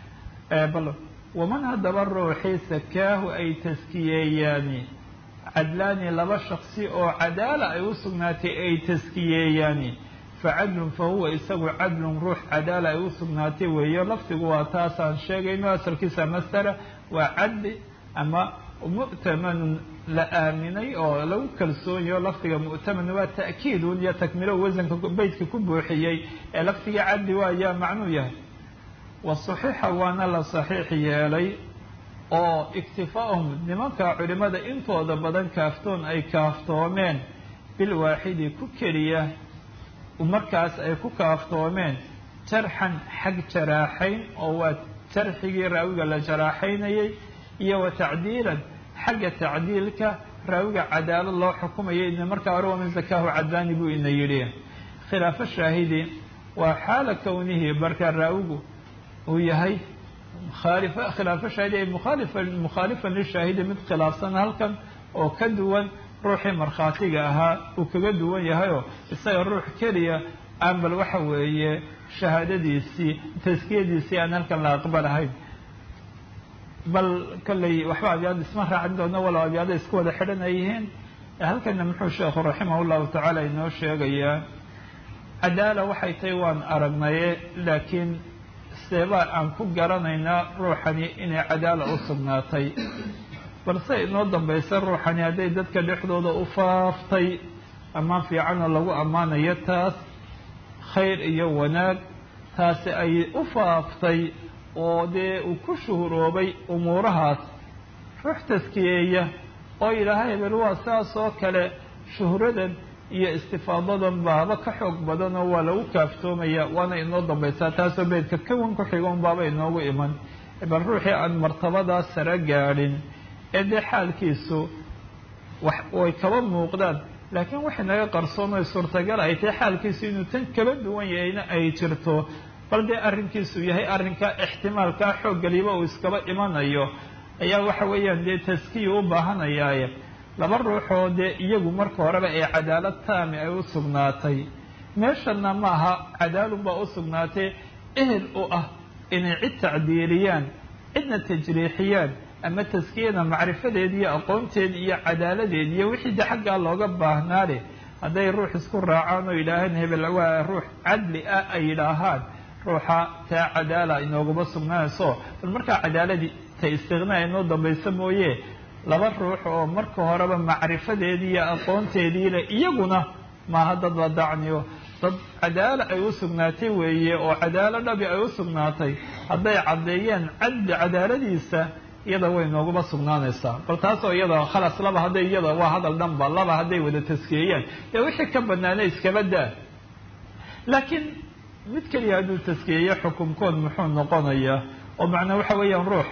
bal waman haddaba ruuxii sakaahu ay taskiyeeyaani cadlaani laba shaksi oo cadaala ay u sugnaatay ay taskiyeeyaani facadlun fa huwa isagu cadlun ruux cadaala ay u sugnaatay weeyo lafdigu waa taasaan sheegayno asalkiisa masala waa cadli ama mu'tamanun la aaminay oo lagu kalsoonyayo lafdiga mu'taman waa ta'kiidun iyo takmilo wasanka beydka ku buuxiyey ee lafdiga cadli waa yaa macnuu yahay wasaxiixa waana la saxiix yeelay oo iktifaahum nimanka culimada intooda badan kaaftoon ay kaaftoomeen bilwaaxidi ku keliya markaas ay ku kaaftoomeen jarxan xag jaraaxayn oo waa jarxigii raawiga la jaraaxaynayay iyo wa tacdiilan xagga tacdiilka raawiga cadaalad loo xukumayay ina markaa hore wamin zakaahu cadlaani buu ina yidhi khilaafo shaahidi waa xaala kownihii markaa raawigu uu yahay khilaafo shaahidi ay mukhaalifan lishaahidi mid khilaafsan halkan oo ka duwan ruuxii markhaatiga ahaa uu kaga duwan yahayoo isaga ruux keliya aan bal waxa weeye shahaadadiisii taskiyadiisii aan halkan la aqbalahayn bal kolley waxba abyaada isma raacin doono walow abyaada isku wada xidhan ay yihiin halkana muxuu sheekhu raximah llahu tacaala inoo sheegayaa cadaala waxay tahay waan aragnaye laakiin seebaa aan ku garanaynaa ruuxani inay cadaala u sugnaatay balse inoo dambaysa ruuxani hadday dadka dhexdooda u faaftay ammaan fiicanoo lagu ammaanayo taas khayr iyo wanaag taasi ay u faaftay oo dee uu ku shuhuroobay umuurahaas ruux taskiyeeya oo yidhaaha hebel waa saas oo kale shuhradan iyo istifaadadan baaba ka xoog badanoo waa lagu kaaftoomaya waana inoo dambaysaa taasoo beydka kawan ku xigoon baaba inoogu iman bal ruuxii aan martabadaas sare gaadhin ee dee xaalkiisu wax way kaba muuqdaan laakiin waxay naga qarsoonoy suurtagal ay tahay xaalkiisu inuu tan kaba duwan yahayna ay jirto bal dee arrinkiisu yahay arrinkaa ixtimaalkaa xooggaliba uu iskaba imanayo ayaa waxa weeyaan dee taskiya u baahanayaaye laba ruuxoo dee iyagu marka horeba ee cadaalad taami ay u sugnaatay meeshana ma aha cadaalunbaa u sugnaatay ehel u ah inay cid tacdiiliyaan cidna tajriixiyaan ama taskiyada macrifadeed iyo aqoonteed iyo cadaaladeed iyo wixii de xaggaa looga baahnaa leh hadday ruux isku raacaan oo yidhaahaan hebel waa ruux cadli ah ay yidhaahaan ruuxa taa cadaala inooguma sugnaanayso bal markaa cadaaladii ta istiqnaa inoo dambaysa mooye laba ruux oo marka horeba macrifadeedii iyo aqoonteedii leh iyaguna maaha dad la dacniyo dad cadaalo ay u sugnaatay weeye oo cadaalo dhabi ay u sugnaatay hadday caddeeyeen cadli cadaaladiisa iyada way nooguma sugnaanaysaa bal taasoo iyada khalas laba hadday iyada waa hadal dhanba laba hadday wada taskiyeeyaan dee wixii ka banaanay iskaba daa laakiin mid keliya hadduu taskiyeeyo xukunkood muxuu noqonayaa oo macnaa waxa weeyaan ruux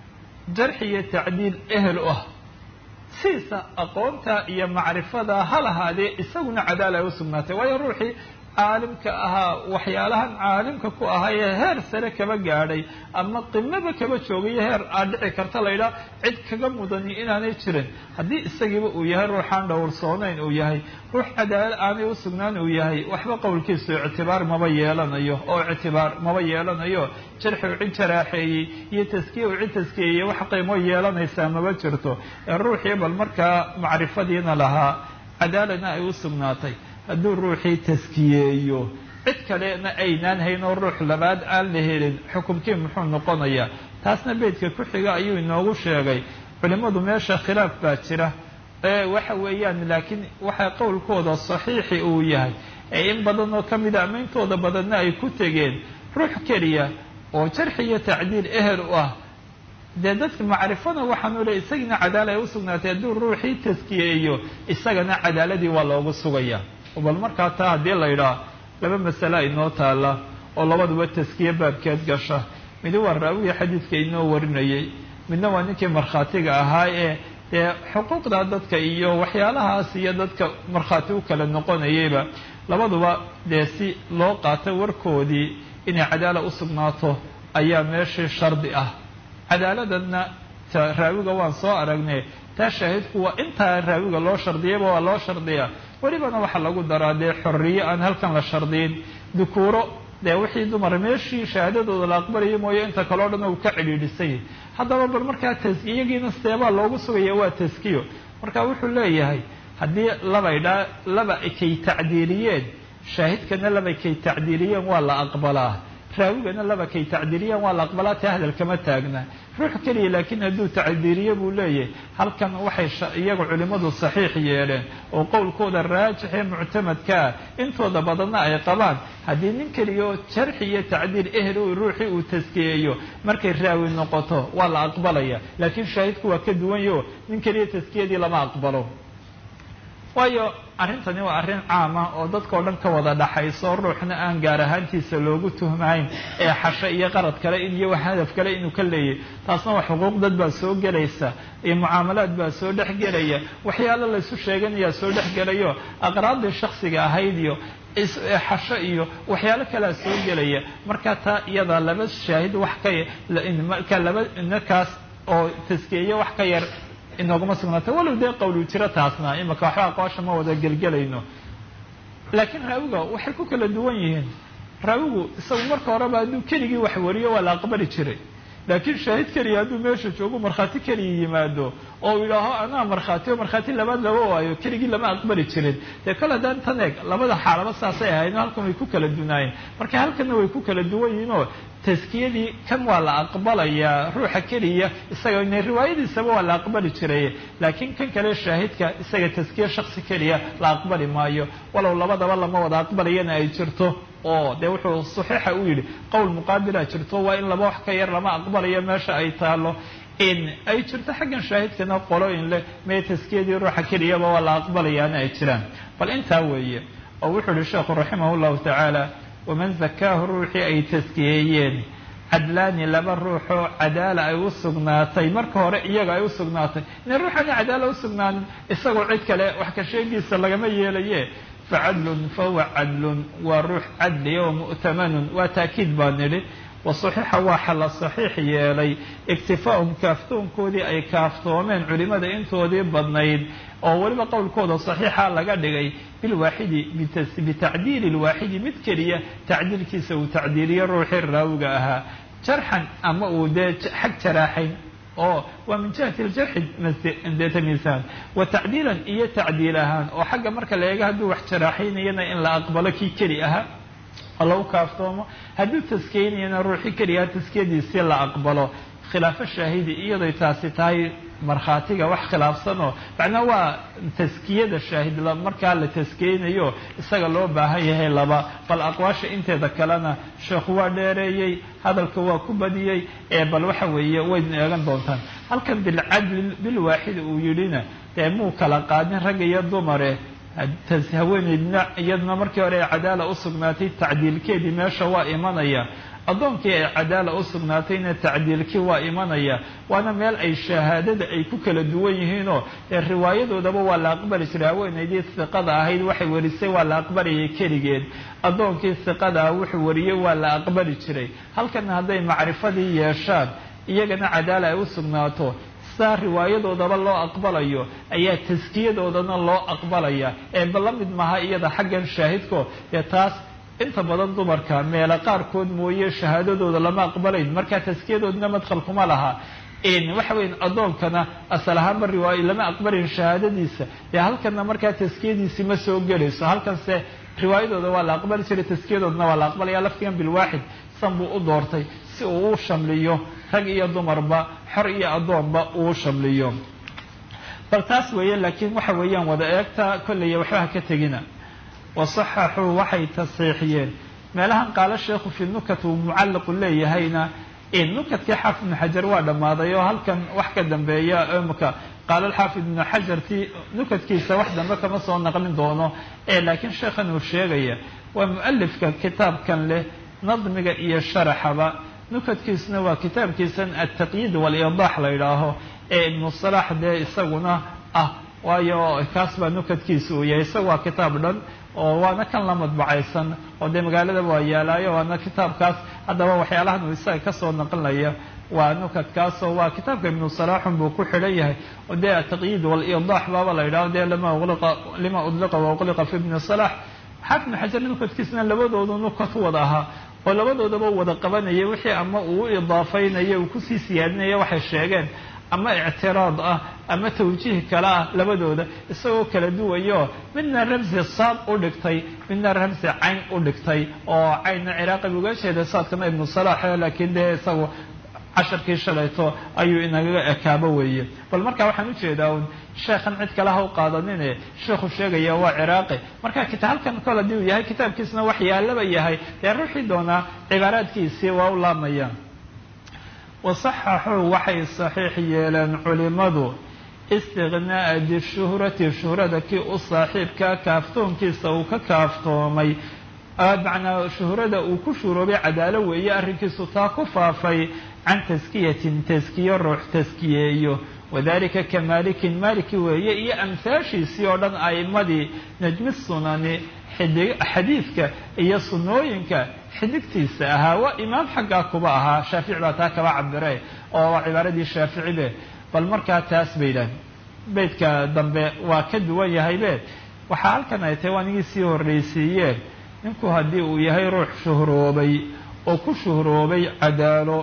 jarxi iyo tacdiil ehel u ah siisa aqoonta iyo macrifada ha lahaadee isaguna cadaala ay u sugnaatay waayo ruuxii caalimka ahaa waxyaalahan caalimka ku ahaayee heer sare kaba gaadhay ama qimaba kaba joogayo heer aad dhici karta laydhaha cid kaga mudani inaanay jirin haddii isagiiba uu yahay ruuxaan dhowrsoonayn uu yahay ruux cadaala aanay u sugnaan uu yahay waxba qowlkiisu ictibaar maba yeelanayo oo ictibaar maba yeelanayo jarxi uu cid jaraaxeeyey iyo taskiye uu cid taskiyeeyey wax qiimo yeelanaysaa maba jirto ee ruuxii bal markaa macrifadiina lahaa cadaalana ay u sugnaatay hadduu ruuxii taskiyeeyo cid kalena aynaan hayn oo ruux labaad aan la helin xukumkii muxuu noqonayaa taasna beydka ku xiga ayuu inoogu sheegay culimmadu meesha khilaaf baa jira ee waxa weeyaan laakiin waxa qowlkooda saxiixi uu yahay ee in badan oo ka mida ama intooda badanna ay ku tegeen ruux keliya oo jarxi iyo tacdiil ehel u ah dee dadka macrifada waxaanu le isagana cadaala ay u sugnaatay hadduu ruuxii taskiyeeyo isagana cadaaladii waa loogu sugayaa bal markaa taa haddii la yidhaah laba masale inoo taala oo labaduba taskiye baabkeed gasha midi waa raawiya xadiidka inoo warinayay midna waa ninkii markhaatiga ahaa ee dee xuquuqda dadka iyo waxyaalahaas iyo dadka markhaati u kala noqonayayba labaduba dee si loo qaato warkoodii inay cadaala u sugnaato ayaa meeshii shardi ah cadaaladana raawiga waan soo aragnay taa shaahidku waa intaa raawiga loo shardiyayba waa loo shardiyaa welibana waxaa lagu daraa dee xorriye aan halkan la shardiyin dukuuro dee wixii dumar meeshii shahaadadooda la aqbalaya mooye inta kaleo dhan uu ka cidhiidhisay haddaba bal markaa iyagiina seebaa loogu sugaya waa taskiyo marka wuxuu leeyahay haddii labaydhaa laba kay tacdiiliyeen shaahidkana laba kay tacdiiliyeen waa la aqbalaa raawigana laba kay tacdiiliyeen waa la aqbalaa taa hadal kama taagna ruux keliya laakiin hadduu tacdiiliye buu leeyahay halkan waxay iyagu culimmadu saxiix yeeleen oo qowlkooda raajixee muctamadkaa intooda badanna ay qabaan haddii nin keliya oo jarxi iyo tacdiil ehel u ruuxii uu taskiyeeyo markay raawi noqoto waa la aqbalaya laakiin shaahidku waa ka duwanyo nin keliya taskiyadii lama aqbalo waayo arrintani waa arrin caama oo dadkao dhan ka wada dhaxayso ruuxna aan gaar ahaantiisa loogu tuhmayn ee xasho iyo qarad kale iyo hadaf kale inuu ka leeyahy taasna waa xuquuq dad baa soo gelaysa iyo mucaamalaad baa soo dhex gelaya waxyaalo laysu sheeganayaa soo dhex gelayo aqraabdii shaksiga ahayd iyo xasho iyo waxyaalo kalea soo gelaya marka taa iyada laba shaahid wax ka marka laba ninkaas oo taskeeye wax ka yar inooguma sugnaatay walow dee qowlu jiro taasna imaka waxba aqoosha ma wada gelgelayno laakiin raawiga waxay ku kala duwan yihiin raawigu isagu marka horeba hadduu keligii wax wariyo waa la aqbali jiray laakiin shaahid keliya hadduu meesha joogo markhaati keliya yimaado oo uu yidhaaho anaa markhaati o markhaati labaad laba waayo keligii lama aqbali jirin dee kol haddaan tan eeg labada xaalaba saasay ahayn halkan way ku kala dunaayeen marka halkanna way ku kala duwan yihiin oo taskiyadii kan waa la aqbalayaa ruuxa keliya isaga riwaayadiisaba waa la aqbali jiray laakiin kan kale shaahidka isaga taskiye shaksi keliya la aqbali maayo walow labadaba lama wada aqbalayana ay jirto oo dee wuxuu saxiixa u yidhi qowl muqaabila jirto waa in laba wax ka yar lama aqbalayo meesha ay taalo in ay jirto xaggan shaahidkana qolooyin leh mee taskiyadii ruuxa keliyaba waa la aqbalayaana ay jiraan bal intaa weeye oo wuxuu yihi sheekhu raximah llahu tacaala waman zakaahu ruuxii ay taskiyeeyeen cadlaani laba ruuxoo cadaala ay u sugnaatay marka hore iyaga ay u sugnaatay ina ruuxana cadaala u sugnaanin isagoo cid kale wax ka sheegiisa lagama yeelaye facadlun fahuwa cadlun waa ruux cadliya oo mu'tamanun waa taakiid baa nidhi wasaxiixa waxa la saxiix yeelay iktifaa'um kaaftoonkoodii ay kaaftoomeen culimada intoodii badnayd oo weliba qowlkooda saxiixa laga dhigay bilwaaxidi bitacdiili lwaaxidi mid keliya tacdiilkiisa uu tacdiiliyo ruuxii raawiga ahaa jarxan ama uu dee xag jaraaxayn oo waa min jihati ljarxi dee tamiisaan wa tacdiilan iyo tacdiil ahaan oo xagga marka la eega hadduu wax jaraaxaynayana in la aqbalo kii keli ahaa lagu kaaftoomo hadduu taskiyeynayana ruuxii keliyaa taskiyadiisii la aqbalo khilaafo shaahidi iyaday taasi tahay markhaatiga wax khilaafsanoo macnaa waa taskiyada shaahid markaa la taskiyeynayo isaga loo baahan yahay laba bal aqwaasha inteeda kalena sheekhu waa dheereeyey hadalka waa ku badiyey ee bal waxa weeye waydna eegan doontaan halkan bilcadli bilwaaxidi uu yidhina dee muu kala qaadin rag iyo dumare haweeneydna iyadna markii hore ay cadaala u sugnaatay tacdiilkeedii meesha waa imanaya addoonkii ay cadaala u sugnaatayna tacdiilkii waa imanaya waana meel ay shahaadada ay ku kala duwan yihiinoo ee riwaayadoodaba waa la aqbali jiray haweeneydii hiqada ahayd waxay warisay waa la aqbalayay keligeed addoonkii hiqada ah wuxuu wariyey waa la aqbali jiray halkana hadday macrifadii yeeshaan iyagana cadaala ay u sugnaato saa riwaayadoodaba loo aqbalayo ayaa taskiyadoodana loo aqbalaya ee la mid maha iyada xaggan shaahidko dee taas inta badan dumarka meelo qaarkood mooye shahaadadooda lama aqbalayn markaa taskiyadoodna madkhal kuma laha waxa weya addoonkana asal ahaanba riwaayo lama aqbalayn shahaadadiisa dee halkana markaa taskiyadiisi ma soo gelayso halkanse riwaayadooda waa la aqbali jiray taskiyadoodna waa la aqbalaya laftigan bilwaaxid san buu u doortay si uu u shamliyo rag iyo dumarba xor iyo addoonba uu shamliyo bal taas weeye laakiin waxa weeyaan wada eegta kollaya waxba ha ka tegina wasaxaxuu waxay tasiixiyeen meelahan qaalo sheekhu fi nukat uu mucalliqu leeyahayna nukadkii xaafid ibnu xajar waa dhammaaday oo halkan wax ka dambeeya imika qaalo xaafid ibnu xajartii nukadkiisa wax dambe kama soo naqlin doono ee laakiin sheekhan uu sheegaya waa mu'alifka kitaabkan leh nadmiga iyo sharaxaba nukadkiisuna waa kitaabkiisan altaqyiid waaliidaax la yidhaaho ee ibnu salaax dee isaguna ah waayo kaas baa nukadkiisa uu yahay isaga waa kitaab dhan oo waana kan la madbacaysan oo dee magaaladaba waa yaalaayo waana kitaabkaas haddaba waxyaalahan uu isaga kasoo naqlinaya waa nukadkaasoo waa kitaabka ibnu salaaxun buu ku xidhan yahay oo dee altaqyiid waaliidaax baaba la yidhaho dee lama uliqa lima udliqa wauqliqa fi ibni salaax xaafid ibnu xajar nukadkiisna labadoodu nukat wada ahaa oo labadoodaba wada qabanaya wixii ama uu u idaafaynayo uu kusii siyaadinaya waxay sheegeen ama ictiraad ah ama tawjiih kale ah labadooda isagoo kala duwayo midna ramsi saad u dhigtay midna ramsi cayn u dhigtay oo caynna ciraaqi uga jeeday saadkana ibnu salaax laakiin dee isagu casharkii shalayto ayuu inagaga ekaabo weeye bal markaa waxaan ujeedaa un sheekhan cid kale ha u qaadanine sheekhu sheegaya waa ciraaqi marka kita halkan kol haddii uu yahay kitaabkiisna wax yaalaba yahay dee ruuxii doonaa cibaaraadkiisii waa u laamayaan wasaxaxuu waxay saxiix yeeleen culimadu istiqnaa'a bishuhrati shuhrada kii u saaxiibkaa kaaftoonkiisa uu ka kaaftoomay macnaa shuhrada uu ku shuroobay cadaalo weeye arrinkiisu taa ku faafay can taskiyatin taskiye ruux taskiyeeyo wadalika ka maalikin maaliki weeye iyo amhaashiisii oo dhan a'imadii najmi sunani xadiidka iyo sunnooyinka xidigtiisa ahaa waa imaam xaggaa kuba ahaa shaafici baa taa kaba cabire oo waa cibaaradii shaaficibe bal markaa taas baydhan beydka dambe waa ka duwan yahaybe waxaa halkan ay tahay waa nigii sii horraysiiyeen ninku haddii uu yahay ruux shuhroobay oo ku shuhroobay cadaalo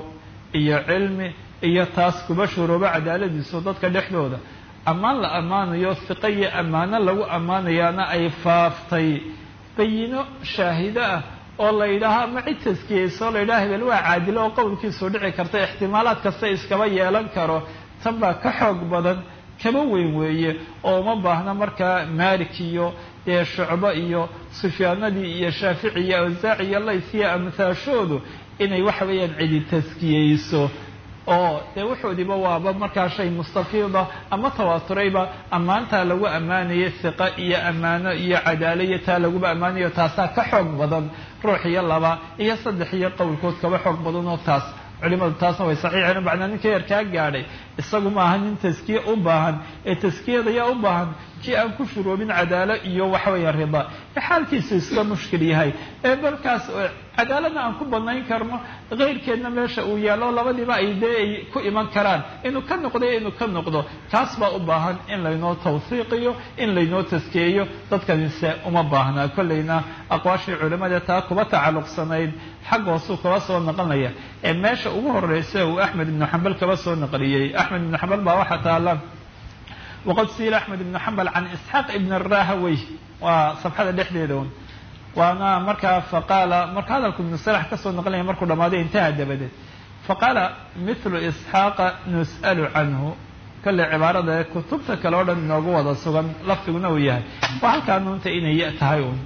iyo cilmi iyo taas kuba shuroobo cadaaladiisu dadka dhexdooda ammaan la ammaanayo hiqo iyo ammaano lagu ammaanayaana ay faaftay bayino shaahido ah oo la yidhaaha ama cid taskiyeyso la yidhaha hebel waa caadilo oo qowlkiisu dhici karta ixtimaalaad kasta iskaba yeelan karo tan baa ka xoog badan kaba weyn weeye oo uma baahna markaa maalik iyo dee shucbo iyo sufyaanadii iyo shaafici iyo awsaaci iyo laysiya amhaashoodu inay waxa weeyaan cidi taskiyeyso oo dee wuxoodiiba waaba markaa shay mustafiida ama tawaaturayba ammaantaa lagu ammaanayo hiqa iyo ammaano iyo cadaalo iyo taa laguba ammaanayo taasaa ka xoog badan ruux iyo laba iyo saddex iyo qowlkood kaba xoog badan oo taas culimadu taasna way saxiixeen bacnaa ninka yar kaa gaadhay isagu ma aha nin taskiye u baahan ee taskiyada yaa u baahan kii aan ku shuroobin cadaalo iyo waxa weeya rida ee xaalkiisu iska mushkil yahay ee balkaas cadaaladna aan ku badnayn karno keyrkeedna meesha uu yaallo labadiiba ay dee ay ku iman karaan inuu ka noqdo inuu ka noqdo kaas baa u baahan in laynoo tawfiiqiyo in laynoo taskiyeeyo dadkanise uma baahnaa kollayna aqwaashii culimada taa kuba tacalluqsanayd xag hoosuu kaba soo naqlinaya ee meesha ugu horeysa uu axmed ibnu xambal kaba soo naqliyey axmed ibnu xambal baa waxaa taala waqad siila axmed ibnu xambal can isxaaq ibn rahawey waa safxada dhexdeeda un waana markaa faqaala marka hadalku ibnu salax kasoo naqlinaya markuu dhamaaday intaha dabadeed faqaala mithlu isxaaqa nus'alu canhu kale cibaarada kutubta kale oo dhan inoogu wada sugan lafdiguna uu yahay waa halkaa nuunta inay ya tahay un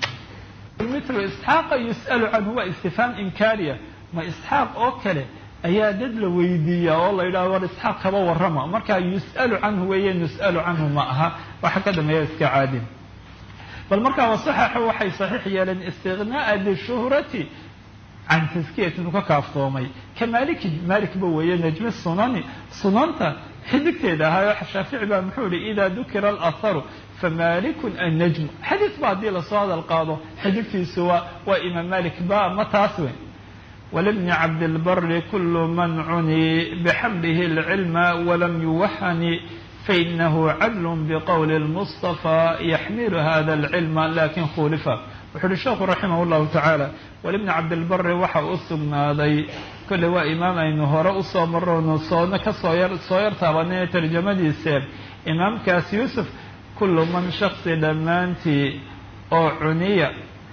mithlu isxaaqa yus'alu canhu waa istifhaam inkaariya ma isxaaq oo kale ayaa dad la weydiiyaa oo la yidhaha war isxaaq kaba warrama markaa yus'alu canhu weeye nus'alu canhu ma aha waxa ka dambeeya iska caadin bal markaa wasaxaxu waxay saxiix yeeleen istiqnaa'a lishuhrati can taskiyati inuu ka kaaftoomay ka maaliki maalikba weeye najmi sunani sunanta xidigteeda ahaa shaafici baa muxuu yihi idaa dukira alaharu famaalikun annajmu xadiis ba haddii lasoo hadal qaado xidigtiisu waa waa imaam malik ba ma taas weyn ولابن عبد البر كل من عني بحمله العلم ولم يوهن فإنه عدل بقول المصطفى يحمل هذا العلم لكن خولف وحول الشيخ رحمه الله تعالى ولابن عبد البر وحا أسقناضي كل وإمام إنه رأس مرون صون كصير صير طبعا ترجمة دي السير إمام كاس يوسف كل من شخص دمانتي أو عنية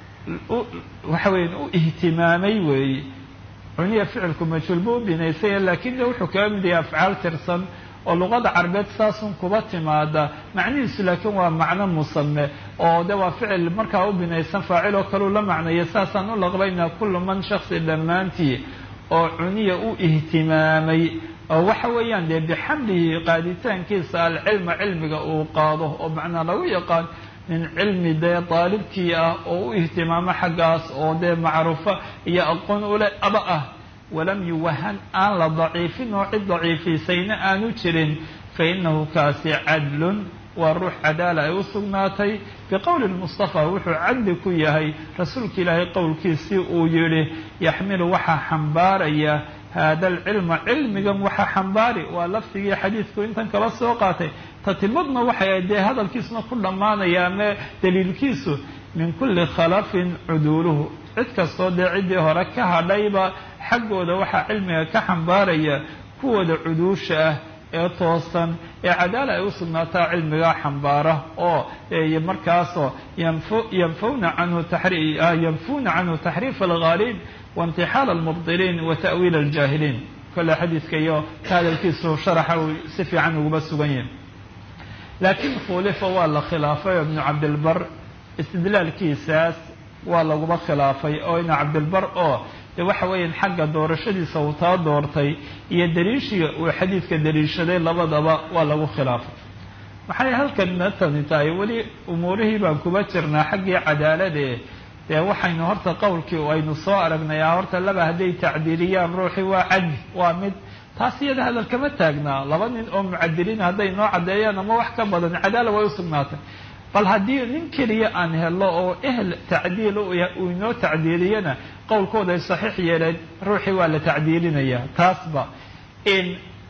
وحوين اهتمامي وي cuniya ficilku majhuulbuu binaysaya laakiin de wuxuu kaga mid yahay afcaal tirsan oo luqada carbeed saasun kuba timaada macnihiisu laakiin waa macno musame oo de waa ficil markaa u binaysan faacil oo kaleu la macnaya saasaan u laqbaynaa kullu man shaksi dhammaantii oo cuniya u ihtimaamay oo waxa weeyaan dee bixamlihi qaaditaankiisa alcilma cilmiga uu qaado oo macnaa lagu yaqaan min cilmi dee daalibkii ah oo u ihtimaamo xaggaas oo dee macruufo iyo aqoon ule aba ah walam yuwahan aan la daciifin oo cid daciifiisayna aanu jirin fa inahu kaasi cadlun waa ruux cadaala ay u sugnaatay biqowli lmustafaa wuxuu cadli ku yahay rasuulka ilaahay qowlkiisii uu yidhi yaxmilu waxaa xambaaraya hada alcilma cilmigan waxaa xambaari waa lafdigii xadiidku intan kaba soo qaatay tatimadna waxay dee hadalkiisuna ku dhammaanaya ama daliilkiisu min kulli khalafin cuduuluhu cid kastoo dee ciddii hore ka hadhayba xaggooda waxaa cilmiga ka xambaaraya kuwooda cuduusha ah ee toosan ee cadaala ay u sugnaataa cilmigaa xambaara oo markaasoo yanfuna canhu yanfuna canhu taxriif alghaaliin waimtixaal almubdiliin wa ta'wiil aljaahiliin kole xadiidka iyo ka hadalkiisu sharaxa uu si fiican uguba sugan yahay laakiin khulifa waa la khilaafay oo ibnu cabdilbar istidlaalkiisaas waa laguba khilaafay oo ibnu cabdilbar oo de waxa weeyaan xagga doorashadiisa uu taa doortay iyo daliishiga uu xadiidka daliishaday labadaba waa lagu khilaafay maxay halkan tani tahay weli umuurihii baan kuba jirnaa xaggii cadaalade dee waxaynu horta qowlkii aynu soo aragnayaa horta laba hadday tacdiiliyaan ruuxii waa cadli waa mid taas iyada hadal kama taagnaa laba nin oo mucadiliin hadday noo caddeeyaan ama wax ka badan cadaala way u sugnaatay bal haddii nin keliya aan helo oo ehl tacdiil uu inoo tacdiiliyana qowlkooda ay saxiix yeeleen ruuxii waa la tacdiilinayaa taasba in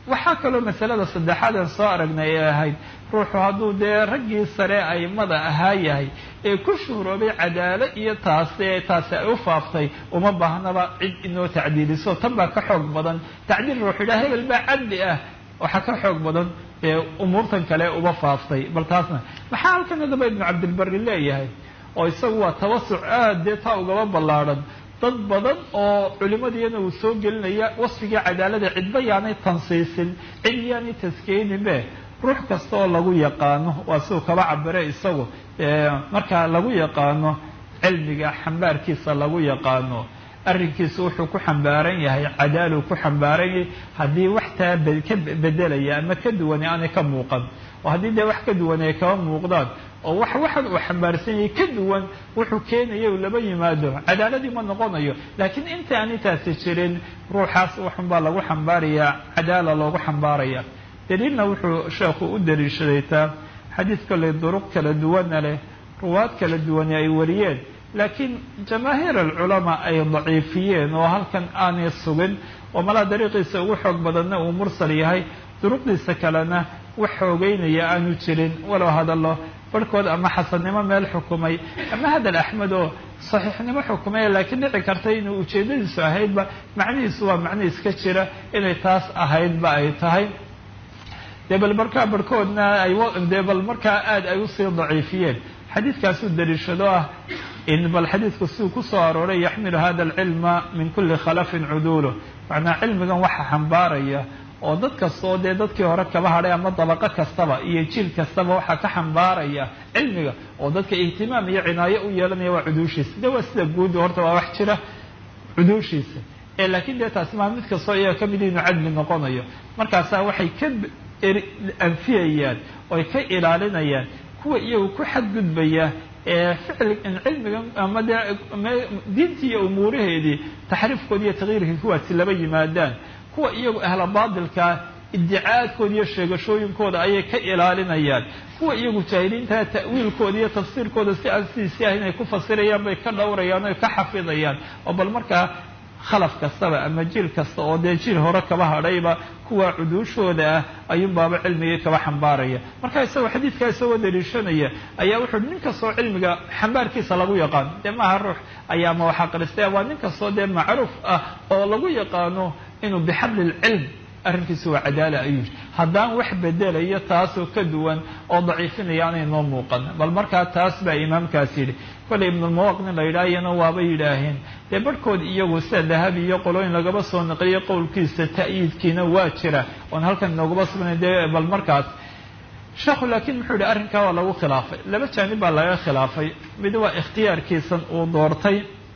waxaa kaloo masalada saddexaad aan soo aragnay ee ahayd ruuxu hadduu dee raggii sare aimada ahaa yahay ee ku shuhroobay cadaalo iyo taase taasi ay u faaftay uma baahnaba cid inoo tacdiiliso tan baa ka xoog badan tacdiil ruuxu yidhaha hebel baa cadli ah waxaa ka xoog badan ee umuurtan kale uba faaftay bal taasna maxaa halkan hadaba ibnu cabdilbari leeyahay oo isagu waa tawasuc aad dee taa ugaba ballaadhan dad badan oo culimadiyana uu soo gelinaya wasfigii cadaalada cidba yaanay tansiisin cid yaanay taskeyninbe ruux kasta oo lagu yaqaano waa siduu kaba cabire isagu markaa lagu yaqaano cilmiga xambaarkiisa lagu yaqaano arrinkiisa wuxuu ku xambaaran yahay cadaaluu ku xambaaran yahay haddii wax taa ka bedelaya ama ka duwane aanay ka muuqan oo haddii dee wax ka duwan ay kaba muuqdaan oo wax waxan uu xambaarsan yahay ka duwan wuxuu keenaya uu laba yimaado cadaaladii ma noqonayo laakiin inta aan intaasi jirin ruuxaas waxun baa lagu xambaarayaa cadaala loogu xambaaraya daliilna wuxuu sheekhu u daliishadaytaa xadiis kale duruq kala duwana leh ruwaad kala duwane ay wariyeen laakiin jamaahiir alculamaa ay daciifiyeen oo halkan aanay sugin oo malaa dariiqiisa ugu xoog badanna uu mursal yahay duruqdiisa kalena wax xoogeynaya aanu jirin walow hadallo barhkood ama xasannimo meel xukumay ama hadal axmed oo saxiixnimo xukumay laakiin dhici kartay inuu ujeedadiisu ahaydba macnihiisu waa macni iska jira inay taas ahaydba ay tahay dee bal markaa barhkoodna ay dee bal markaa aada ay usii daciifiyeen xadiidkaasuu daliishado ah in bal xadiidku siduu ku soo arooray yaxmilu hada alcilma min kuli khalafin cuduulu macnaa cilmigan waxa xambaaraya oo dad kastoo dee dadkii hore kaba hadhay ama dabaqo kastaba iyo jiil kastaba waxaa ka xambaaraya cilmiga oo dadka ihtimaam iyo cinaayo u yeelanaya waa cuduushiisa de waa sida guud horta waa wax jira cuduushiisa ee laakiin dee taasi maa mid kastoo iyaga kamid inuu cadli noqonayo markaasaa waxay ka anfiyayaan oy ka ilaalinayaan kuwa iyagu ku xadgudbaya ee ficli in cilmigan ama dee diintii iyo umuuraheedii taxriifkoodi iyo takyiirkii kuwaasi laba yimaadaan kuwa iyagu ahla baadilkaa iddicaadkooda iyo sheegashooyinkooda ayay ka ilaalinayaan kuwa iyagu jaahiliintaa ta'wiilkooda iyo tafsiirkooda si aan sidiisii ah inay ku fasirayaan bay ka dhowrayaan oy ka xafidayaan oo bal markaa khalaf kastaba ama jiil kasta oo dee jiil hore kaba hadhayba kuwa cuduushooda ah ayuun baaba cilmigii kaba xambaaraya marka isagoo xadiidkaa isagoo daliishanaya ayaa wuxuu nin kastoo cilmiga xambaarkiisa lagu yaqaan dee maaha ruux ayaa ma waxa qaristay waa nin kastoo dee macruuf ah oo lagu yaqaano inuu bixabli lcilm arrinkiisu waa cadaala ayuu yidhi haddaan wax bedelayo taasoo ka duwan oo daciifinaya aanay noo muuqan bal markaa taas baa imaamkaas yidhi kolay ibnulmawaq nin la yidhaahayana waaba yidhaaheen dee barhkood iyagu sida dahabi iyo qolooyin lagaba soo naqliyo qowlkiisa ta'yiidkiina waa jira oon halkan noogaba sugnay dee bal markaas sheekhu laakiin muxuu yihi arrinkaa waa lagu khilaafay laba jaanib baa laga khilaafay mid waa ikhtiyaarkiisan uu doortay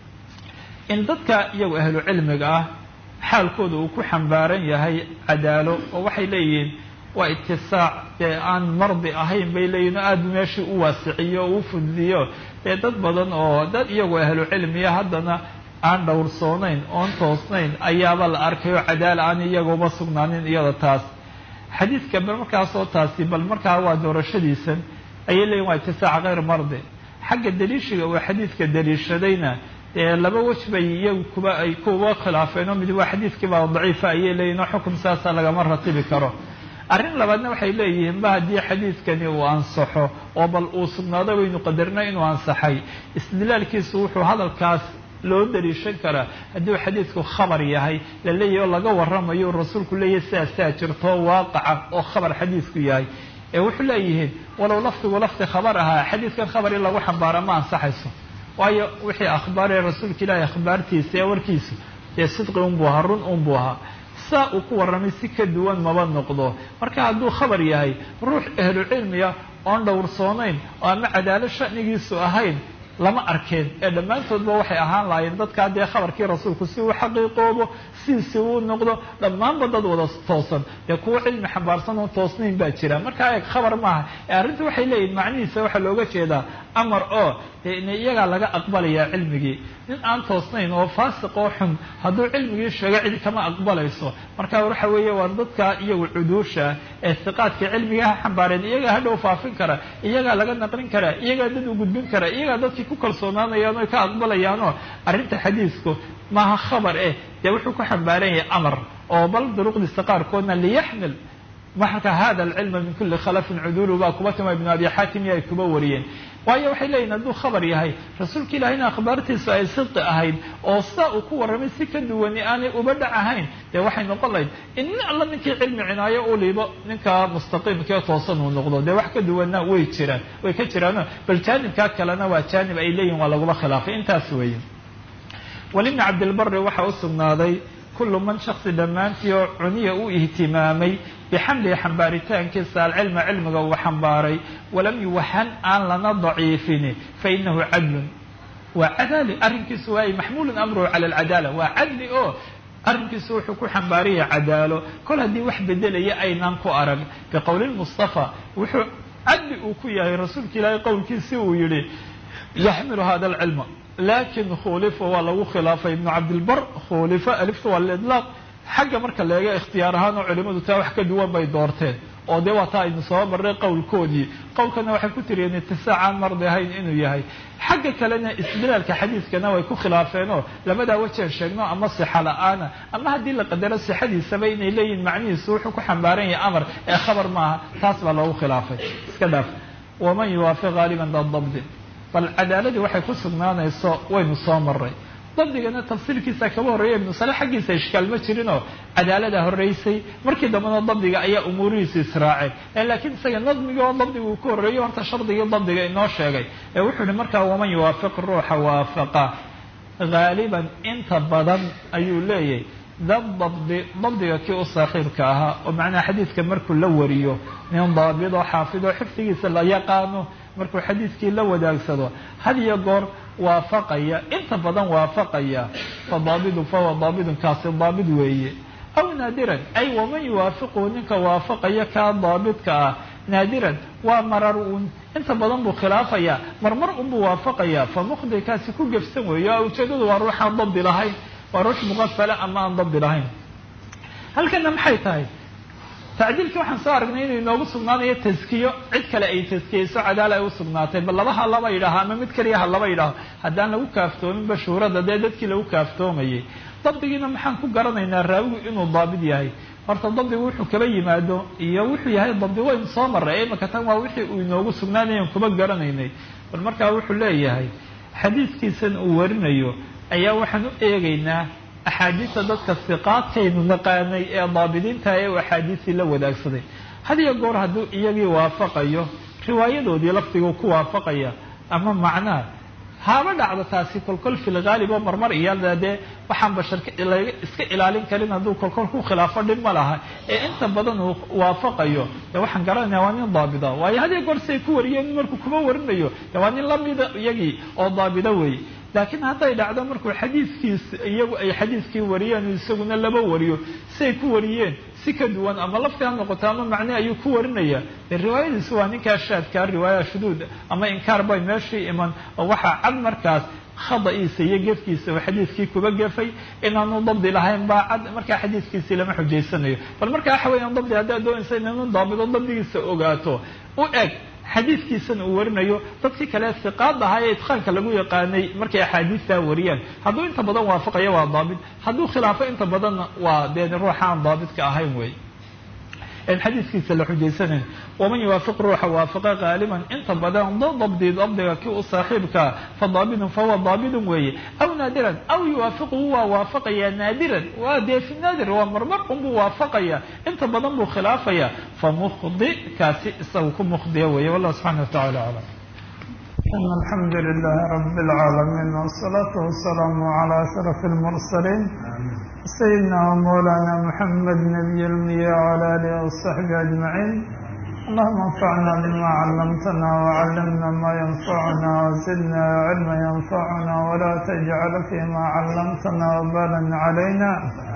in dadka iyagu ahlu cilmiga ah xaalkooda uu ku xambaaran yahay cadaalo oo waxay leeyihiin waa itisaac dee aan mardi ahayn bay leeyihin oo aada meeshii u waasiciyo oo u fudiyo dee dad badan oo dad iyagoo ahlu cilmiya haddana aan dhowrsoonayn oon toosnayn ayaaba la arkay oo cadaala aan iyagooba sugnaanin iyada taas xadiidka bal markaasoo taasi bal markaa waa doorashadiisan ayay leeyihin waa itisaac kayr mardi xagga daliishiga uu xadiidka daliishadayna dee laba wej bay iyagu kuba ay kuba khilaafeen oo mid waa xadiidkii baa daciifa ayay leeyihin oo xukum saasa lagama ratibi karo arrin labaadna waxay leeyihiin ba haddii xadiidkani uu ansaxo oo bal uu sugnaado waynu qadarna inuu ansaxay istidlaalkiisu wuxuu hadalkaas loo daliishan karaa haddii uu xadiidku khabar yahay la leeyahy oo laga warramayo rasuulku leeyahay sidaasaa jirto waaqaca oo khabar xadiidku yahay ee wuxuu leeyihiin walow lafdigu lafdi khabar ahaa xadiidkan khabar in lagu xambaara ma ansaxayso waayo wixii akhbaaree rasuulka ilaahay akhbaartiisa ee warkiisu dee sidqi unbuu ahaa run unbuu ahaa saa uu ku warramay si ka duwan maba noqdo marka hadduu khabar yahay ruux ahlu cilmiga oon dhowrsoonayn oo ama cadaalo sha'nigiisu ahayn lama arkeen ee dhammaantoodba waxay ahaan lahaayeen dadkaa dee khabarkii rasuulku si uu xaqiiqoobo siisi uu noqdo dhammaanba dad wada toosan dee kuwo cilmi xambaarsan oon toosnayn baa jira markaa eeg khabar maaha ee arrinta waxay leeyihin macnihiisa waxaa looga jeedaa amar oo dee in iyagaa laga aqbalayaa cilmigii nin aan toosnayn oo faasiq oo xun hadduu cilmigii sheego cid kama aqbalayso marka waxa weeye waa dadkaa iyagu cuduusha ee hiqaadka cilmigaha xambaareen iyagaa hadhow faafin kara iyagaa laga naqlin karaa iyagaa dad u gudbin kara iyagaa dadkii ku kalsoonaanayaan oy ka aqbalayaanoo arrinta xadiisku maaha khabar eh dee wuxuu ku xambaaran yahay amar oo bal duruqdiisa qaarkoodna liyaxmil marka hada alcilma min kuli khalafin cudulu baa kuba tuma ibnu abi xaatim iyo ay kuba wariyeen waayo waxay leeyihin hadduu khabar yahay rasuulka ilahina akhbaartiisu ay sidqi ahayd oo sidaa uu ku warramay si ka duwani aanay uba dhac ahayn dee waxay noqon lahayd in nin alla ninkii cilmi cinaayo u liibo ninka mustaqiimkee toosan uu noqdo dee wax ka duwanna way jiraan way ka jiraano bal jaanibkaa kalena waa jaanib ay leeyihin waa laguma khilaafay intaas weeye walibni cabdilbari waxaa u sugnaaday kullu man shaksi dhammaantii oo cuniya u ihtimaamay bixamlihi xambaaritaankiisa alcilma cilmiga uu xambaaray walam yuwahan aan lana daciifini fainahu cadlun waa cadaali arrinkiisu waay maxmuulun amruhu cala alcadaala waa cadli oo arrinkiisu wuxuu ku xambaaraya cadaalo kol haddii wax bedelaya aynaan ku arag biqowli lmustafa wuxuu cadli uu ku yahay rasuulka ilaahay qowlkiisi uu yihi yaxmilu hada alcilma lakin khulifa waa lagu khilaafay ibnu cabdilbar khulifa alifta waa lidlaaq xagga marka leega ikhtiyaar ahaan oo culimadu taa wax ka duwan bay doorteen oo dee waa taa aynu soo marray qowlkoodii qowlkana waxay ku tiriyeen itisaacan mardi ahayn inuu yahay xagga kalena istidlaalka xadiidkana way ku khilaafeenoo labadaa wajeen sheegno ama sixa la-aana ama haddii la qadaro sixadiisaba inay leeyihin macnihiisu wuxuu ku xambaaran yahay amar ee khabar maaha taas baa loogu khilaafay iska dhaaf waman yuwaafiq haaliban dadabdi bal cadaaladii waxay ku sugnaanayso waynu soo maray dabdigana tafsiilkiisa kaba horreeya ibnu sale xaggiisa ishkaal ma jirinoo cadaalada horreysay markii dambena dabdiga ayaa umuurihiisu israaceen laakiin isaga nadmiga oo dabdiga uu ku horreeyo horta shardigii dabdiga inoo sheegay ee wuxuu yihi markaa waman yuwaafiq ruuxa waafaqa haaliban inta badan ayuu leeyahay dabdi dabdiga kii u saaxiibka ahaa oo macnaha xadiidka markuu la wariyo nin daabid oo xaafid oo xifdigiisa la yaqaano markuu xadiidkii la wadaagsado had iyo goor waafaqaya inta badan waafaqaya fa daabidu fahuwa daabidun kaasi daabid weeye aw naadiran ay waman yuwaafiqu ninka waafaqaya kaa daabidka ah naadiran waa marar uun inta badan buu khilaafaya marmar unbuu waafaqaya fa mukhdi kaasi ku gefsan weeyo o ujeedadu waa ruuxaan dabdi lahayn waa ruux muqafala ama aan dabdi lahayn halkana maxay tahay tacdiilkii waxaan soo aragnay inuu inoogu sugnaanayo taskiyo cid kale ay taskiyeyso cadaala ay u sugnaatay bal laba ha laba yidhaaho ama mid keliya ha laba yidhaaho haddaan lagu kaaftoomin bashuurada dee dadkii lagu kaaftoomayay dabdigiina maxaan ku garanaynaa raawigu inuu daabid yahay horta dabdigu wuxuu kaba yimaado iyo wuxuu yahay dabdi waynu soo marray imaka tan waa wixii uu inoogu sugnaanayan kuma garanaynay bal markaa wuxuu leeyahay xadiidkiisan uu warinayo ayaa waxaan u eegaynaa axaadiista dadka siqaadkaynu naqaanay ee daabidiinta ee uu axaadiistii la wadaagsaday had iyo goor hadduu iyagii waafaqayo riwaayadoodii laftiguu ku waafaqaya ama macnaa haba dhacdo taasi kolkol fil haalib oo marmar iyada dee waxaan basharka laga iska ilaalin karin hadduu kolkol ku khilaafo dhib ma laha ee inta badan uu waafaqayo dee waxaan garanaya waa nin daabida waayo had iyo goor say ku wariyeen markuu kuma warinayo dee waa nin lamida iyagii oo daabida weeye laakiin hadday dhacdo markuu xadiidkiis iyagu ay xadiidkii wariyeen isaguna laba wariyo say ku wariyeen si ka duwan ama lafti ha noqoto ama macne ayuu ku warinaya dee riwaayadiisu waa ninkaa shaadkaa riwaaya shuduud ama inkaar bay meeshii iman oo waxaa cad markaas khada'iisa iyo gefkiisa oo xadiidkii kuba gefay inaanu dabdi lahayn baa cad markaa xadiidkiisii lama xujaysanayo bal markaa waxa weeyaan dabdi haddaad doonaysa inanu daabido dabdigiisa ogaato u eg xadiidkiisana uu warinayo dadkii kale siqaad ahaa ee idqaanka lagu yaqaanay markay axaadiistaa wariyaan hadduu inta badan waafaqayo waa daabid hadduu khilaafo inta badanna waa dee ruuxa aan daabidka ahayn wey en xadiidkiisa la xujaysanayn waman yuwaafiq ruuxa waafaqa haaliban inta badan dabdi dabdiga kii u saaxiibkaa fa daabidun fahuwa daabidun weeye aw naadiran aw yuwaafiqu waa waafaqaya naadiran waa dee fi naadir waa marmar unbuu waafaqaya inta badan buu khilaafaya fa mukhdi kaasi isaga ku mukhdiya weeye wallahu subxana wa tacala aclam alxamdu lilahi rabi اlcaalamiin wsalaatu wasalaamu calaa ashraf اlmursaliin sayidina wmawlana muxamed nabiy lmiya wcala alihi wasaxbi ajmaciin allahuma anfacna bima callamtana wacallimna ma yanfacuna wazidna cilma yanfacuna wala tajcal fima callamtana wabalan calayna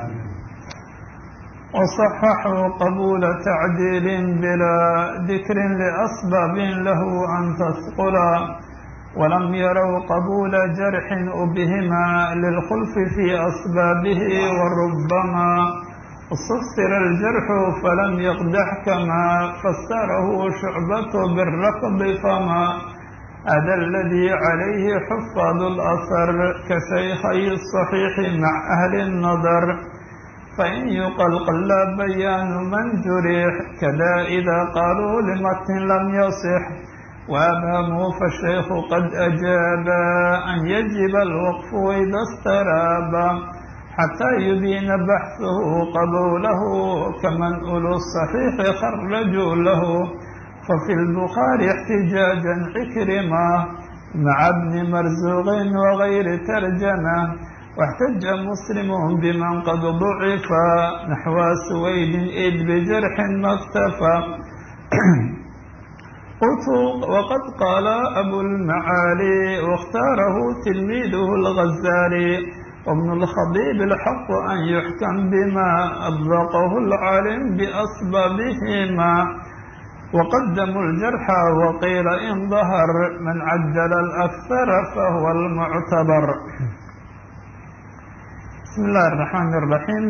وصححوا قبول تعديل بلا ذكر لأسباب له أن تثقلا ولم يروا قبول جرح أبهما للخلف في أسبابه وربما استفسر الجرح فلم يقدح كما فسره شعبة بالركض فما هذا الذي عليه حفاظ الأثر كشيخي الصحيح مع أهل النظر فإن يقل قل بيان من جرح كذا إذا قالوا لمتن لم يصح وأبهموا فالشيخ قد أجاب أن يجب الوقف إذا استراب حتى يبين بحثه قبوله كمن أولو الصحيح خرجوا له ففي البخاري احتجاجا عكرمة مع ابن مرزوق وغير ترجمة واحتج مسلم بمن قد ضعف نحو سويد إذ بجرح ما اكتفى قلت وقد قال أبو المعالي واختاره تلميذه الغزالي وابن الخطيب الحق أن يحكم بما أطلقه العالم بأسبابهما وقدموا الجرح وقيل إن ظهر من عجل الأكثر فهو المعتبر. بسم الله الرحمن الرحيم.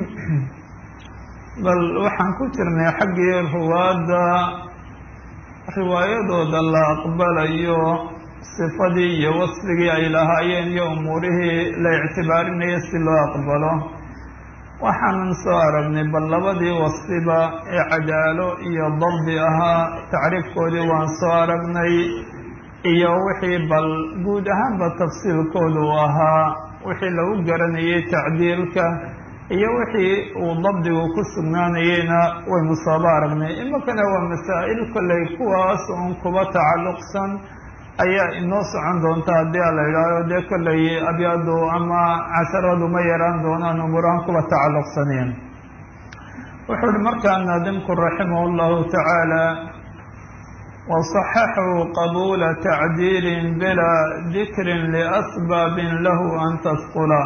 بل waxaan ku jirnay xaggii ruwaada riwaayadooda la aqbalayo sifadii iyo wasfigii ay lahaayeen iyo umuurihii la ictibaarinaya si loo aqbalo. waxaanan soo aragnay bal labadii wasfiba ee cadaalo iyo dabdi ahaa tacriifkoodii waan soo aragnay iyo wixii bal guud ahaanba tafsiilkoodu ahaa wixii lagu garanayay tacdiilka iyo wixii uu dabdigu ku sugnaanayeyna waynu sooba aragnay. iminkana waa masaa'il kolley kuwaas uun kuba tacalluqsan ayaa inoo socon doonta haddii a la idhaaho dee kolley abyaadu ama casharadu ma yaraan doonaan umuuraan kuba tacalluqsaneen. wuxuu uhi markaa naadimku raximah llahu tacaala waصaxaxuu qabuula tacdiilin bilaa dikrin liasbaabin lahu an tasqula.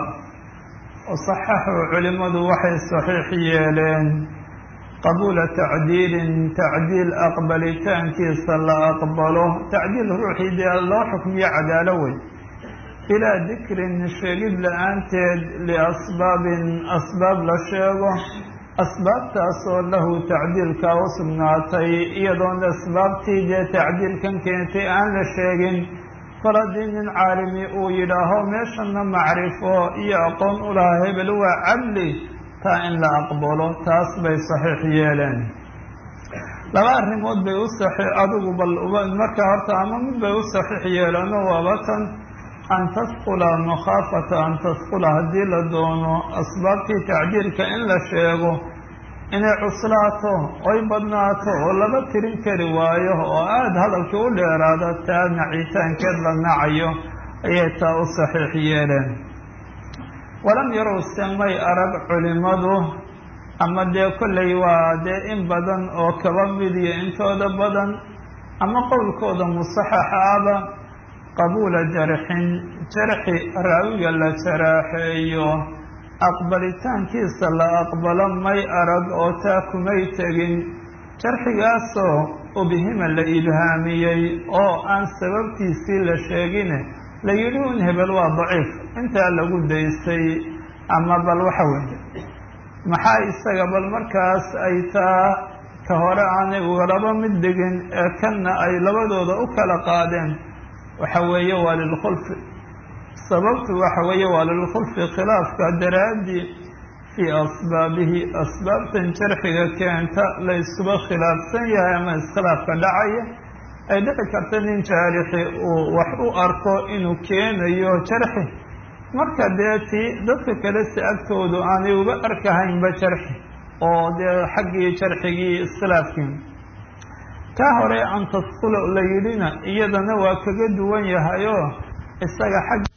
waصaxaxuu culimadu waxay saxiix yeeleen qabuula tacdiilin tacdiil aqbalitaankiisa la aqbalo tacdiil ruuxii dee loo xukmiyo cadaalo wey bilaa dikrin sheegid la-aanteed liasbaabin asbaab la sheego asbaabtaasoo lahu tacdiilkaa u sugnaatay iyadoon asbaabtii dee tacdiilkan keentay aan la sheegin kol haddii nin caalimi uu yidhaaho meeshana macrifo iyo aqoon u lahaa hebel waa cadli taa in la aqbalo taas bay saxiix yeeleen. laba arrimood bay u saxiix adigu bal markaa horta ama mid bay u saxiix yeeleeno waaba tan an tasqula makhaafata an tasqula haddii la doono asbaabtii tacdiilka in la sheego inay cuslaato oy badnaato oo laba tirin kari waayo oo aada hadalkii u dheeraado taa nacitaankeed la nacayo ayay taa u saxiix yeeleen. walam yarow semay arag culimadu ama dee kolley waa dee in badan oo kaba mid iyo intooda badan ama qowlkooda musaxaxa aba qabuula jarxin jarxi raawiga la jaraaxeeyo aqbalitaankiisa la aqbalo may arag oo taa kumay tegin jarxigaasoo ubhima la ibhaamiyey oo aan sababtiisii la sheegine la yidhi un hebel waa daciif intaa lagu daystay ama bal waxa weeye maxaa isaga bal markaas ay taa ka hore aanay ugalaba mid dhigin ee kanna ay labadooda u kala qaadeen waxa weeye waa lilkhulfi sababtu waxa weeye waa lilkhulfi khilaafka daraaddii fii asbaabihi asbaabtan jarxiga keenta la iskuba khilaafsan yahay ama iskhilaafka dhacaya ay dhici karta nin jaarixi uu wax u arko inuu keenayo jarxi marka dee tii dadka kale si agtoodu aanay uga arkahaynba jarxi oo dee xaggii jarxigii iskhilaafkii kaa hore an tasqula la yidhina iyadana waa kaga duwan yahay oo isaga xagg